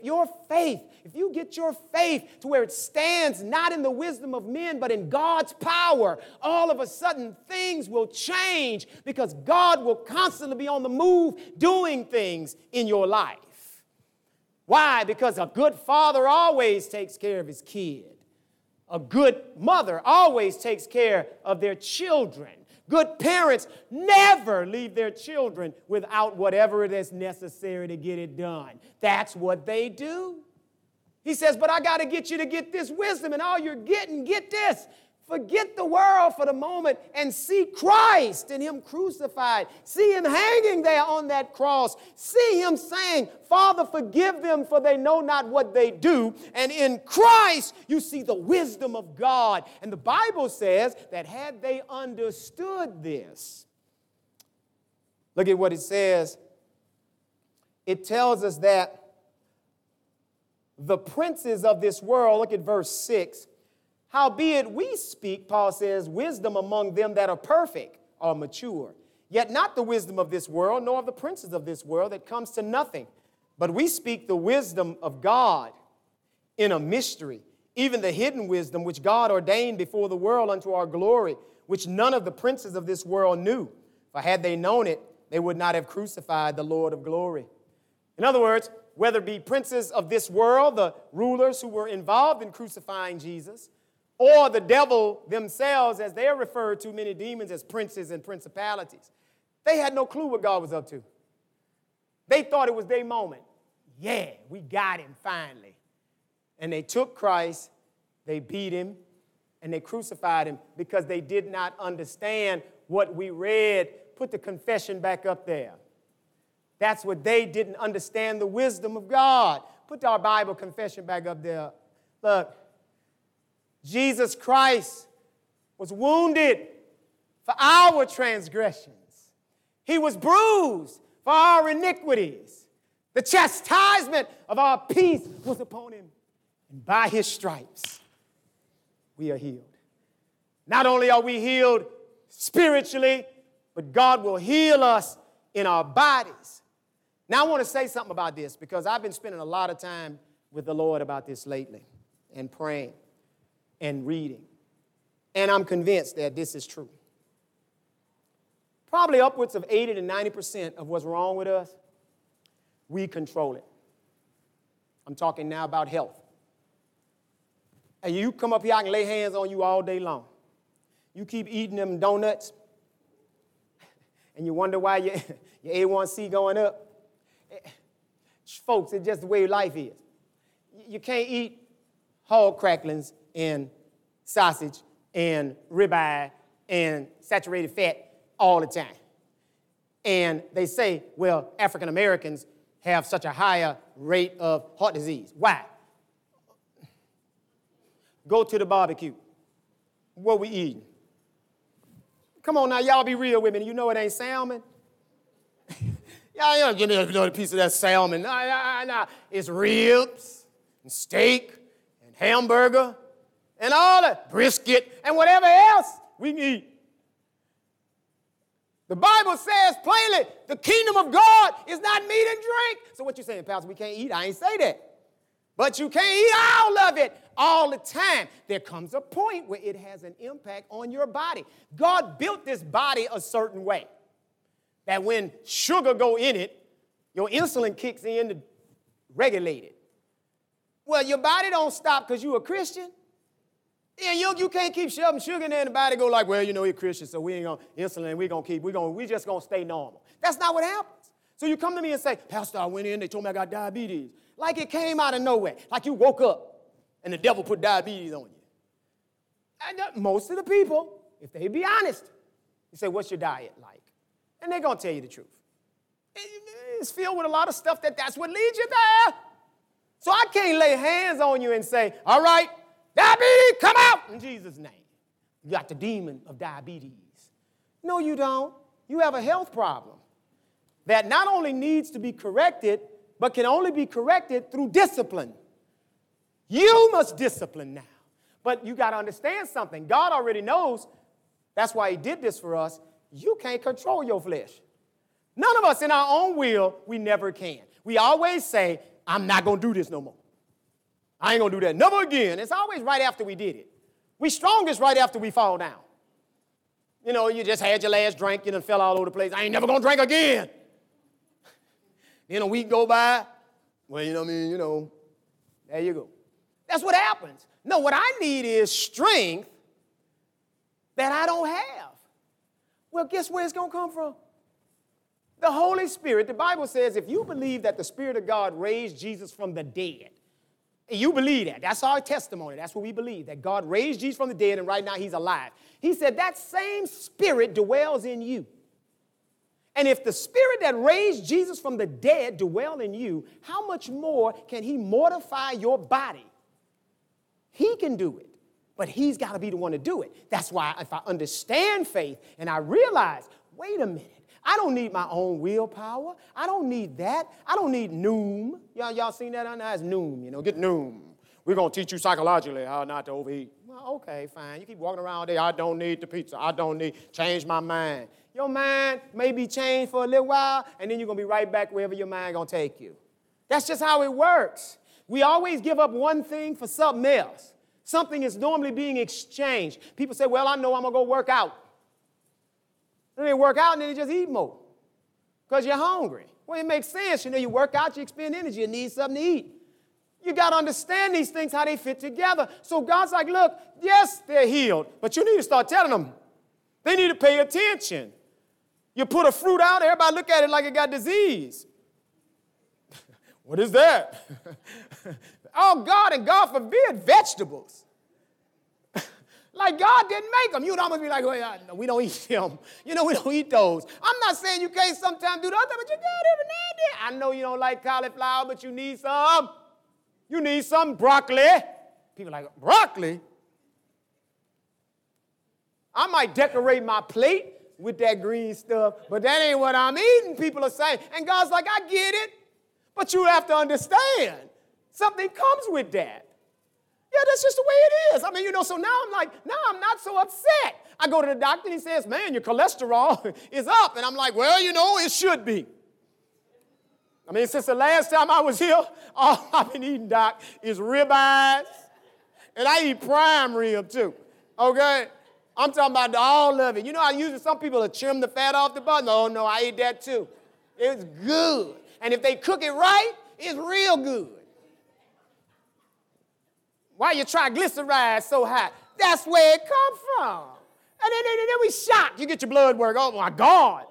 you get your faith to where it stands not in the wisdom of men, but in God's power, all of a sudden things will change because God will constantly be on the move doing things in your life. Why? Because a good father always takes care of his kid. A good mother always takes care of their children. Good parents never leave their children without whatever it is necessary to get it done. That's what they do. He says, but I got to get you to get this wisdom, and all you're getting, get this. Forget the world for the moment and see Christ and him crucified. See him hanging there on that cross. See him saying, Father, forgive them, for they know not what they do. And in Christ, you see the wisdom of God. And the Bible says that had they understood this, look at what it says. It tells us that the princes of this world, look at verse 6, howbeit we speak, Paul says, wisdom among them that are perfect or mature. Yet not the wisdom of this world, nor of the princes of this world, that comes to nothing. But we speak the wisdom of God in a mystery, even the hidden wisdom which God ordained before the world unto our glory, which none of the princes of this world knew. For had they known it, they would not have crucified the Lord of glory. In other words, whether it be princes of this world, the rulers who were involved in crucifying Jesus, or the devil themselves, as they are referred to, many demons, as princes and principalities, they had no clue what God was up to. They thought it was their moment. Yeah, we got him finally. And they took Christ, they beat him, and they crucified him because they did not understand what we read. Put the confession back up there. That's what they didn't understand, the wisdom of God. Put our Bible confession back up there. Look, Jesus Christ was wounded for our transgressions. He was bruised for our iniquities. The chastisement of our peace was upon him. And by his stripes, we are healed. Not only are we healed spiritually, but God will heal us in our bodies. Now, I want to say something about this because I've been spending a lot of time with the Lord about this lately and praying and reading. And I'm convinced that this is true. Probably upwards of 80 to 90% of what's wrong with us, we control it. I'm talking now about health. And you come up here, I can lay hands on you all day long. You keep eating them donuts, and you wonder why your A1C going up. Folks, it's just the way life is. You can't eat hog cracklings and sausage and ribeye and saturated fat all the time. And they say, well, African Americans have such a higher rate of heart disease. Why? Go to the barbecue. What we eating? Come on now, y'all be real with me. You know it ain't salmon. Y'all give me a piece of that salmon. Nah. It's ribs and steak and hamburger and all that, brisket and whatever else we can eat. The Bible says plainly, the kingdom of God is not meat and drink. So what you saying, Pastor, we can't eat? I ain't say that. But you can't eat all of it all the time. There comes a point where it has an impact on your body. God built this body a certain way that when sugar go in it, your insulin kicks in to regulate it. Well, your body don't stop because you're a Christian. Yeah, you can't keep shoving sugar in there and the body go like, well, you know, you're Christian, so we ain't going to insulin, we just going to stay normal. That's not what happens. So you come to me and say, Pastor, I went in, they told me I got diabetes. Like it came out of nowhere. Like you woke up and the devil put diabetes on you. And most of the people, if they be honest, you say, what's your diet like? And they're going to tell you the truth. It's filled with a lot of stuff that's what leads you there. So I can't lay hands on you and say, all right, diabetes, come out in Jesus' name. You got the demon of diabetes. No, you don't. You have a health problem that not only needs to be corrected, but can only be corrected through discipline. You must discipline now. But you got to understand something. God already knows. That's why he did this for us. You can't control your flesh. None of us in our own will, we never can. We always say, I'm not going to do this no more. I ain't going to do that never again. It's always right after we did it. We strongest right after we fall down. You know, you just had your last drink, you done fell all over the place. I ain't never going to drink again. Then a week go by, well, you know what I mean, there you go. That's what happens. No, what I need is strength that I don't have. Well, guess where it's going to come from? The Holy Spirit. The Bible says if you believe that the Spirit of God raised Jesus from the dead, and you believe that, that's our testimony, that's what we believe, that God raised Jesus from the dead and right now he's alive. He said that same Spirit dwells in you. And if the Spirit that raised Jesus from the dead dwell in you, how much more can he mortify your body? He can do it, but he's got to be the one to do it. That's why if I understand faith and I realize, wait a minute, I don't need my own willpower. I don't need that. I don't need Noom. Y'all seen that on there? It's Noom, get Noom. We're going to teach you psychologically how not to overeat. Well, okay, fine. You keep walking around all day. I don't need the pizza. I don't need, change my mind. Your mind may be changed for a little while, and then you're going to be right back wherever your mind going to take you. That's just how it works. We always give up one thing for something else. Something is normally being exchanged. People say, well, I know I'm going to go work out. And they work out and then they just eat more because you're hungry. Well, it makes sense. You know, you work out, you expend energy, you need something to eat. You got to understand these things, how they fit together. So God's like, look, yes, they're healed, but you need to start telling them. They need to pay attention. You put a fruit out, everybody look at it like it got disease. What is that? Oh, God, and God forbid, vegetables. Like God didn't make them. You'd almost be like, well, no, we don't eat them. You know, we don't eat those. I'm not saying you can't sometimes do the other, but you got every now and then. I know you don't like cauliflower, but you need some. You need some broccoli. People are like, broccoli? I might decorate my plate with that green stuff, but that ain't what I'm eating, people are saying. And God's like, I get it, but you have to understand. Something comes with that. Yeah, that's just the way it is. I mean, you know, so now I'm not so upset. I go to the doctor and he says, man, your cholesterol is up. And I'm like, well, you know, it should be. I mean, since the last time I was here, all I've been eating, Doc, is ribeyes. And I eat prime rib, too. Okay? I'm talking about all of it. You know how usually some people will trim the fat off the butt? No, I ate that, too. It's good. And if they cook it right, it's real good. Why your triglycerides so high? That's where it comes from. And then we shocked. You get your blood work. Oh, my God.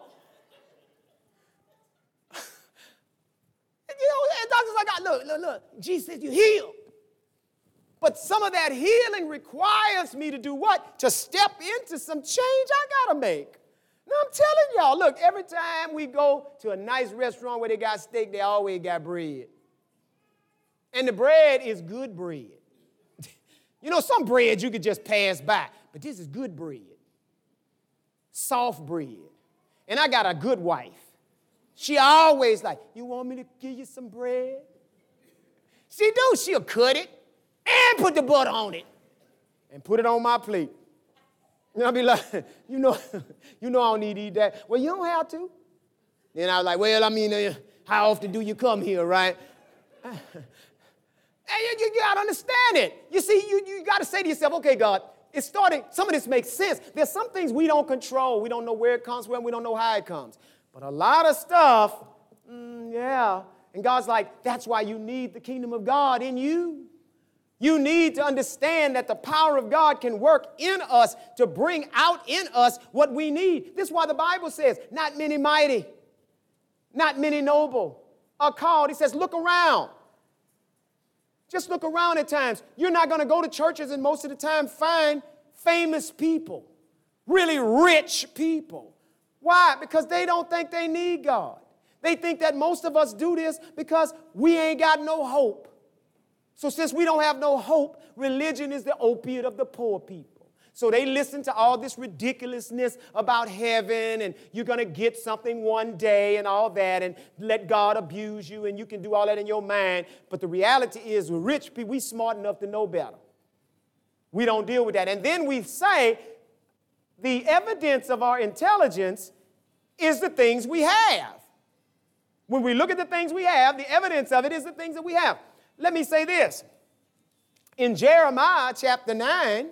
You know, and doctor's like, look. Jesus says you healed. But some of that healing requires me to do what? To step into some change I got to make. Now, I'm telling y'all, look, every time we go to a nice restaurant where they got steak, they always got bread. And the bread is good bread. You know, some bread you could just pass by, but this is good bread, soft bread. And I got a good wife. She always like, you want me to give you some bread? She do. She'll cut it and put the butter on it and put it on my plate. And I'll be like, you know I don't need to eat that. Well, you don't have to. Then I was like, well, I mean, how often do you come here, right? And you got to understand it. You see, you got to say to yourself, okay, God, it's starting, some of this makes sense. There's some things we don't control. We don't know where it comes from. We don't know how it comes. But a lot of stuff, yeah. And God's like, that's why you need the kingdom of God in you. You need to understand that the power of God can work in us to bring out in us what we need. This is why the Bible says, not many mighty, not many noble are called. He says, look around. Just look around at times. You're not going to go to churches and most of the time find famous people, really rich people. Why? Because they don't think they need God. They think that most of us do this because we ain't got no hope. So since we don't have no hope, religion is the opiate of the poor people. So they listen to all this ridiculousness about heaven and you're going to get something one day and all that and let God abuse you and you can do all that in your mind. But the reality is we're rich people, we smart enough to know better. We don't deal with that. And then we say the evidence of our intelligence is the things we have. When we look at the things we have, the evidence of it is the things that we have. Let me say this. In Jeremiah chapter 9,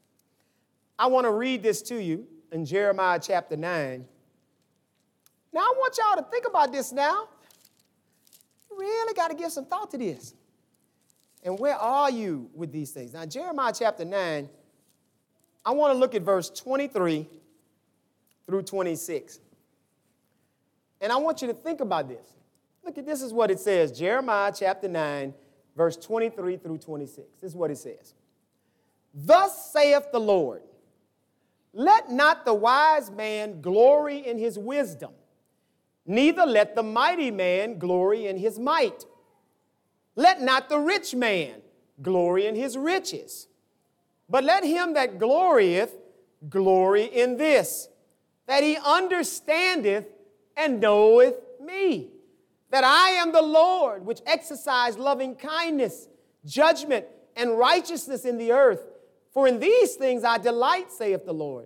I want to read this to you in Jeremiah chapter 9. Now, I want y'all to think about this now. You really got to give some thought to this. And where are you with these things? Now, Jeremiah chapter 9, I want to look at verse 23 through 26. And I want you to think about this. Look at this is what it says. Jeremiah chapter 9, verse 23 through 26. This is what it says. Thus saith the Lord, let not the wise man glory in his wisdom, neither let the mighty man glory in his might. Let not the rich man glory in his riches, but let him that glorieth glory in this, that he understandeth and knoweth me, that I am the Lord, which exercise loving kindness, judgment, and righteousness in the earth. For in these things I delight, saith the Lord.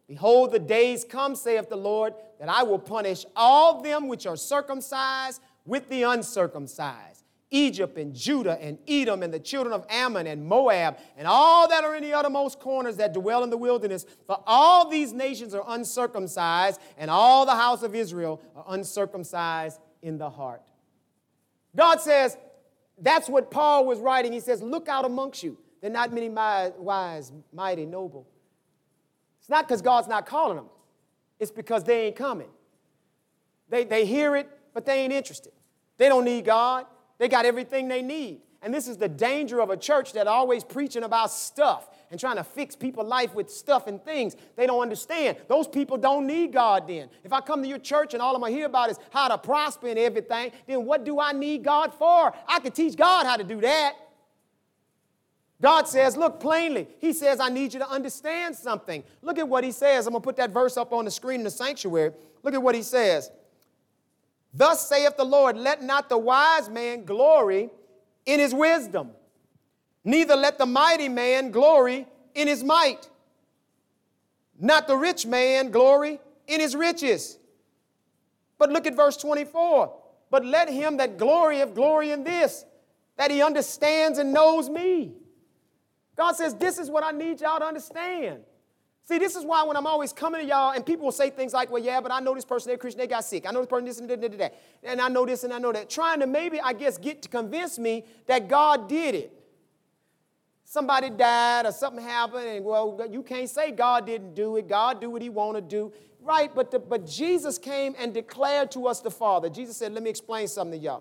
Behold, the days come, saith the Lord, that I will punish all them which are circumcised with the uncircumcised, Egypt and Judah and Edom and the children of Ammon and Moab and all that are in the uttermost corners that dwell in the wilderness. For all these nations are uncircumcised, and all the house of Israel are uncircumcised in the heart. God says, that's what Paul was writing. He says, look out amongst you. There are not many wise, mighty, noble. It's not because God's not calling them. It's because they ain't coming. They hear it, but they ain't interested. They don't need God. They got everything they need. And this is the danger of a church that always preaching about stuff and trying to fix people's life with stuff and things. They don't understand. Those people don't need God then. If I come to your church and all I'm going to hear about is how to prosper and everything, then what do I need God for? I could teach God how to do that. God says, look plainly. He says, I need you to understand something. Look at what he says. I'm going to put that verse up on the screen in the sanctuary. Look at what he says. Thus saith the Lord, let not the wise man glory in his wisdom, neither let the mighty man glory in his might, not the rich man glory in his riches. But look at verse 24. But let him that glorieth glory in this, that he understands and knows me. God says, this is what I need y'all to understand. See, this is why when I'm always coming to y'all and people will say things like, well, yeah, but I know this person, they're Christian, they got sick. I know this person, this and that. And I know this and I know that. Trying to maybe, I guess, get to convince me that God did it. Somebody died or something happened and, well, you can't say God didn't do it. God do what he want to do. Right, but Jesus came and declared to us the Father. Jesus said, let me explain something to y'all.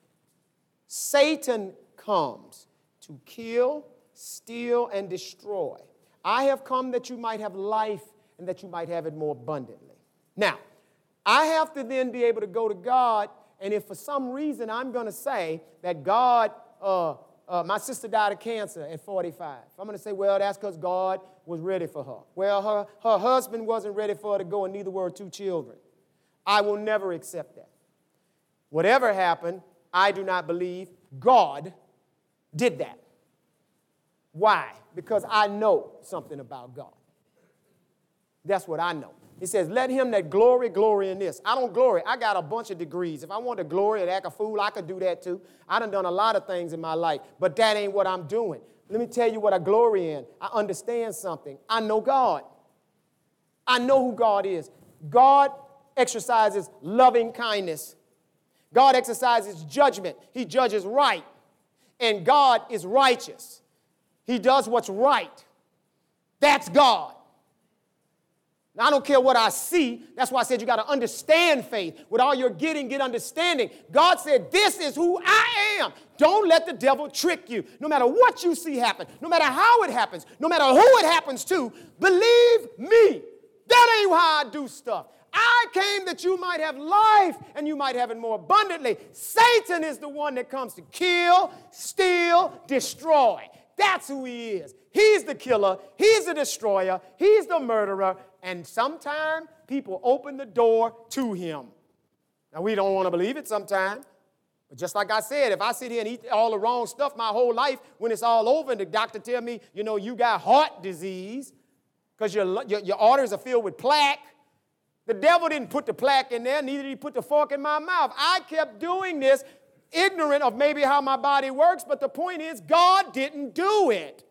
Satan comes to kill, steal, and destroy. I have come that you might have life and that you might have it more abundantly. Now, I have to then be able to go to God, and if for some reason I'm going to say that God, my sister died of cancer at 45, I'm going to say, well, that's because God was ready for her. Well, her husband wasn't ready for her to go, and neither were her 2 children. I will never accept that. Whatever happened, I do not believe God did that. Why? Because I know something about God. That's what I know. He says, let him that glory in this. I don't glory. I got a bunch of degrees. If I want to glory and act a fool, I could do that too. I done a lot of things in my life, but that ain't what I'm doing. Let me tell you what I glory in. I understand something. I know God. I know who God is. God exercises loving kindness. God exercises judgment. He judges right. And God is righteous. He does what's right. That's God. Now, I don't care what I see. That's why I said you got to understand faith. With all you're getting, get understanding. God said, this is who I am. Don't let the devil trick you. No matter what you see happen, no matter how it happens, no matter who it happens to, believe me. That ain't how I do stuff. I came that you might have life and you might have it more abundantly. Satan is the one that comes to kill, steal, destroy. That's who he is. He's the killer. He's the destroyer. He's the murderer. And sometimes people open the door to him. Now, we don't want to believe it sometimes. But just like I said, if I sit here and eat all the wrong stuff my whole life, when it's all over and the doctor tell me, you know, you got heart disease because your arteries are filled with plaque, the devil didn't put the plaque in there, neither did he put the fork in my mouth. I kept doing this, ignorant of maybe how my body works, but the point is God didn't do it.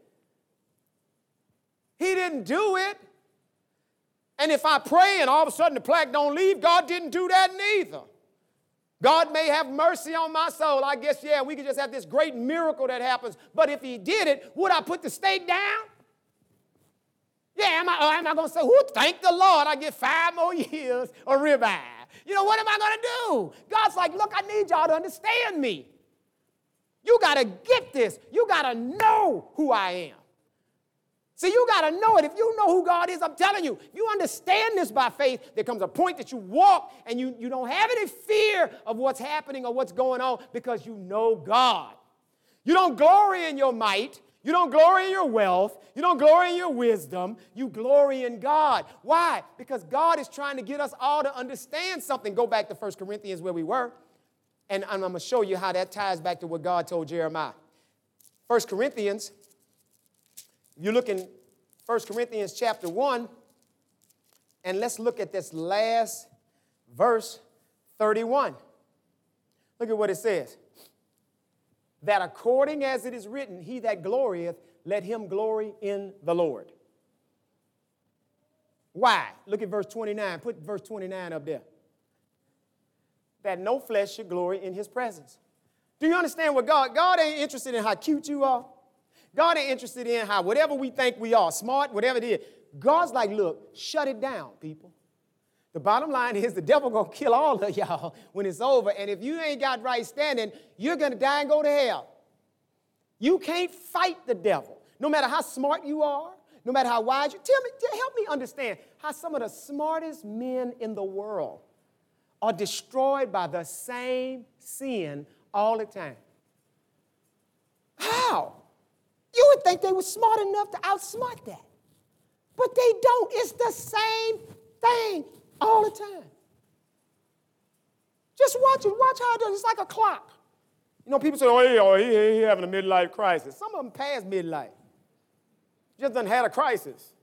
He didn't do it. And if I pray and all of a sudden the plaque don't leave, God didn't do that neither. God may have mercy on my soul. I guess, yeah, we could just have this great miracle that happens. But if he did it, would I put the stake down? Yeah, am I going to say, thank the Lord, I get 5 more years of ribeye. You know, what am I going to do? God's like, look, I need y'all to understand me. You got to get this. You got to know who I am. See, you got to know it. If you know who God is, I'm telling you, if you understand this by faith, there comes a point that you walk and you don't have any fear of what's happening or what's going on because you know God. You don't glory in your might. You don't glory in your wealth. You don't glory in your wisdom. You glory in God. Why? Because God is trying to get us all to understand something. Go back to 1 Corinthians where we were, and I'm going to show you how that ties back to what God told Jeremiah. 1 Corinthians, you look in 1 Corinthians chapter 1, And let's look at this last verse, 31. Look at what it says. That according as it is written, he that glorieth, let him glory in the Lord. Why? Look at verse 29. Put verse 29 up there. That no flesh should glory in his presence. Do you understand what God ain't interested in how cute you are. God ain't interested in how whatever we think we are, smart, whatever it is. God's like, look, shut it down, people. The bottom line is the devil going to kill all of y'all when it's over. And if you ain't got right standing, you're going to die and go to hell. You can't fight the devil. No matter how smart you are, no matter how wise you are. Help me understand how some of the smartest men in the world are destroyed by the same sin all the time. How? You would think they were smart enough to outsmart that. But they don't. It's the same thing all the time. Just watch it. Watch how it does. It's like a clock. You know, people say, he having a midlife crisis. Some of them past midlife. Just done had a crisis.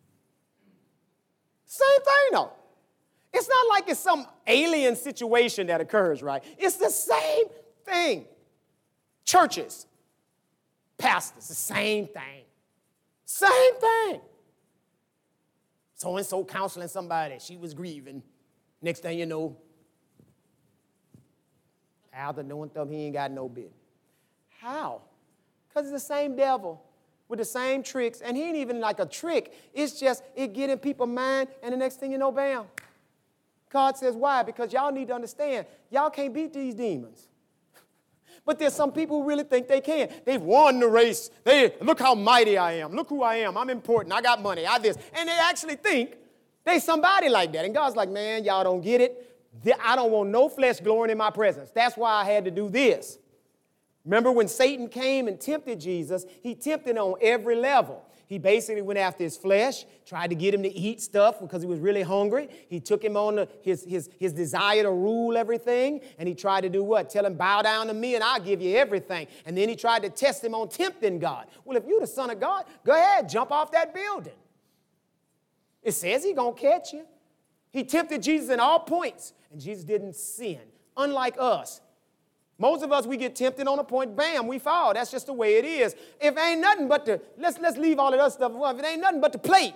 Same thing, though. It's not like it's some alien situation that occurs, right? It's the same thing. Churches, pastors, the same thing. Same thing. So-and-so counseling somebody. She was grieving. Next thing you know, out the knowing stuff he ain't got no business. How? Because it's the same devil with the same tricks. And he ain't even like a trick. It's just it get in people's mind, and the next thing you know, bam. God says, why? Because y'all need to understand, y'all can't beat these demons. But there's some people who really think they can. They've won the race. Look how mighty I am. Look who I am. I'm important. I got money. I this. And they actually think they somebody like that. And God's like, man, y'all don't get it. I don't want no flesh glorying in my presence. That's why I had to do this. Remember when Satan came and tempted Jesus, he tempted on every level. He basically went after his flesh, tried to get him to eat stuff because he was really hungry. He took him on his desire to rule everything, and he tried to do what? Tell him, bow down to me and I'll give you everything. And then he tried to test him on tempting God. Well, if you're the Son of God, go ahead, jump off that building. It says he's going to catch you. He tempted Jesus in all points, and Jesus didn't sin, unlike us. Most of us, we get tempted on a point, bam, we fall. That's just the way it is. If it ain't nothing but let's leave all of that stuff. If it ain't nothing but the plate.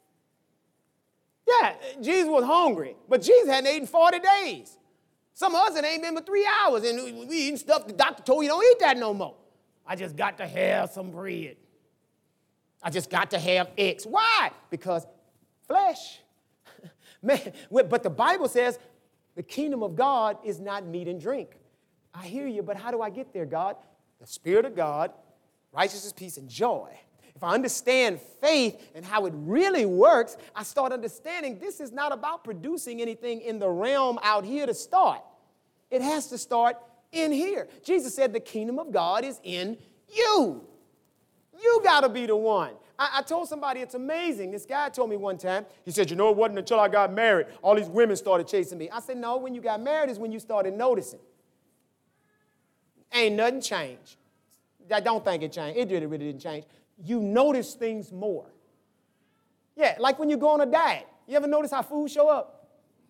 Yeah, Jesus was hungry, but Jesus hadn't eaten 40 days. Some of us, it ain't been but 3 hours, and we eating stuff the doctor told you don't eat that no more. I just got to have some bread. I just got to have eggs. Why? Because flesh. Man, but the Bible says the kingdom of God is not meat and drink. I hear you, but how do I get there, God? The Spirit of God, righteousness, peace, and joy. If I understand faith and how it really works, I start understanding this is not about producing anything in the realm out here to start. It has to start in here. Jesus said the kingdom of God is in you. You got to be the one. I told somebody it's amazing. This guy told me one time, he said, you know, it wasn't until I got married, all these women started chasing me. I said, no, when you got married is when you started noticing. Ain't nothing changed. I don't think it changed. It really didn't change. You notice things more. Yeah, like when you go on a diet. You ever notice how food show up?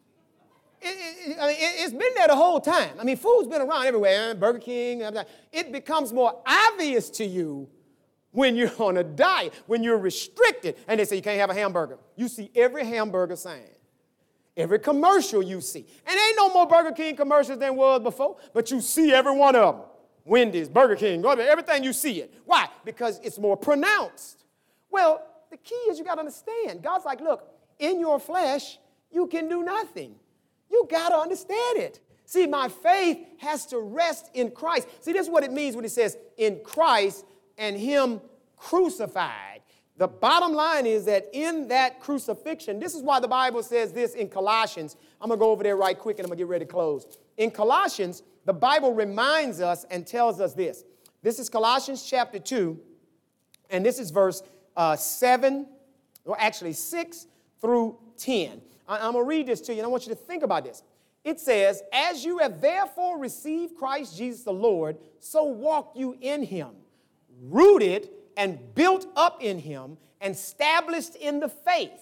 It's been there the whole time. I mean, food's been around everywhere. Burger King. It becomes more obvious to you when you're on a diet, when you're restricted. And they say you can't have a hamburger. You see every hamburger sign. Every commercial you see. And ain't no more Burger King commercials than was before, but you see every one of them. Wendy's, Burger King, everything you see it. Why? Because it's more pronounced. Well, the key is you got to understand. God's like, look, in your flesh, you can do nothing. You got to understand it. See, my faith has to rest in Christ. See, this is what it means when it says in Christ and him crucified. The bottom line is that in that crucifixion, this is why the Bible says this in Colossians. I'm going to go over there right quick and I'm going to get ready to close. In Colossians, the Bible reminds us and tells us this. This is Colossians chapter 2, and this is verse 6 through 10. I'm going to read this to you, and I want you to think about this. It says, as you have therefore received Christ Jesus the Lord, so walk you in him, rooted and built up in him, and established in the faith,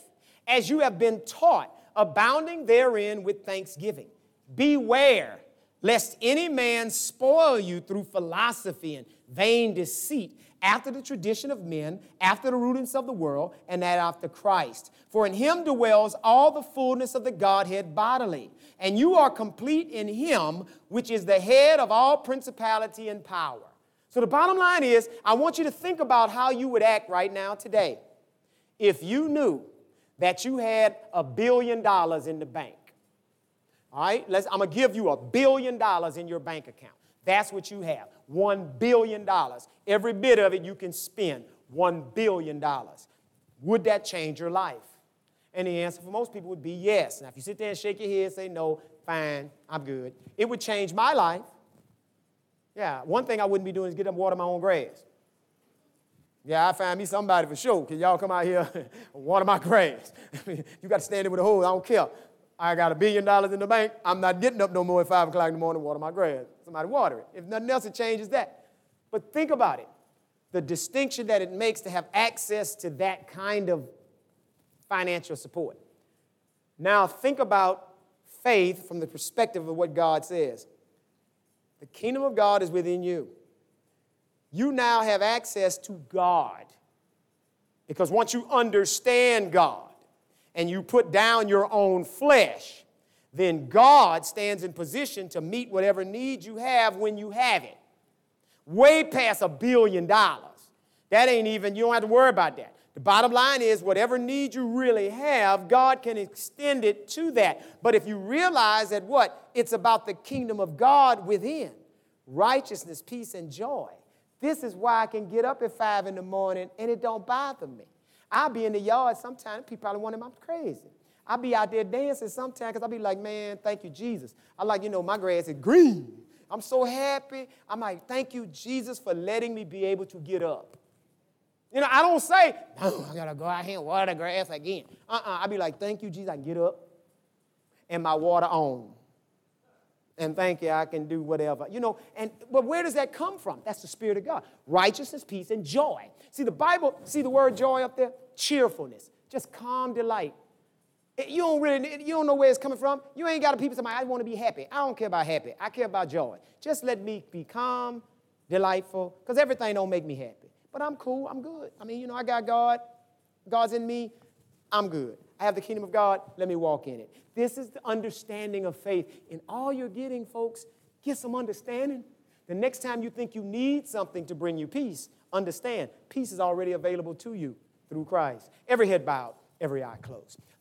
as you have been taught, abounding therein with thanksgiving. Beware, lest any man spoil you through philosophy and vain deceit, after the tradition of men, after the rudiments of the world, and that after Christ. For in him dwells all the fullness of the Godhead bodily, and you are complete in him, which is the head of all principality and power. So the bottom line is, I want you to think about how you would act right now today if you knew that you had $1 billion in the bank. All right, I'm going to give you $1 billion in your bank account. That's what you have, $1 billion. Every bit of it you can spend, $1 billion. Would that change your life? And the answer for most people would be yes. Now, if you sit there and shake your head and say, no, fine, I'm good, it would change my life. Yeah, one thing I wouldn't be doing is get up and water my own grass. Yeah, I find me somebody for sure. Can y'all come out here and water my grass? You got to stand there with a hose. I don't care. I got $1 billion in the bank. I'm not getting up no more at 5 o'clock in the morning to water my grass. Somebody water it. If nothing else, it changes that. But think about it. The distinction that it makes to have access to that kind of financial support. Now think about faith from the perspective of what God says. The kingdom of God is within you. You now have access to God. Because once you understand God and you put down your own flesh, then God stands in position to meet whatever need you have when you have it. Way past $1 billion. That ain't even, you don't have to worry about that. The bottom line is whatever need you really have, God can extend it to that. But if you realize that what? It's about the kingdom of God within. Righteousness, peace, and joy. This is why I can get up at 5 in the morning and it don't bother me. I'll be in the yard sometimes. People probably wonder I'm crazy. I'll be out there dancing sometimes because I'll be like, man, thank you, Jesus. I like, my grass is green. I'm so happy. I'm like, thank you, Jesus, for letting me be able to get up. I don't say, no, I got to go out here and water the grass again. I'll be like, thank you, Jesus, I can get up and my water on. And thank you, I can do whatever. But where does that come from? That's the Spirit of God. Righteousness, peace, and joy. See the Bible, see the word joy up there? Cheerfulness, just calm delight. You don't know where it's coming from. You ain't got to people say, I want to be happy. I don't care about happy. I care about joy. Just let me be calm, delightful, because everything don't make me happy. But I'm cool. I'm good. I got God. God's in me. I'm good. I have the kingdom of God. Let me walk in it. This is the understanding of faith. And all you're getting, folks, get some understanding. The next time you think you need something to bring you peace, understand, peace is already available to you through Christ. Every head bowed, every eye closed.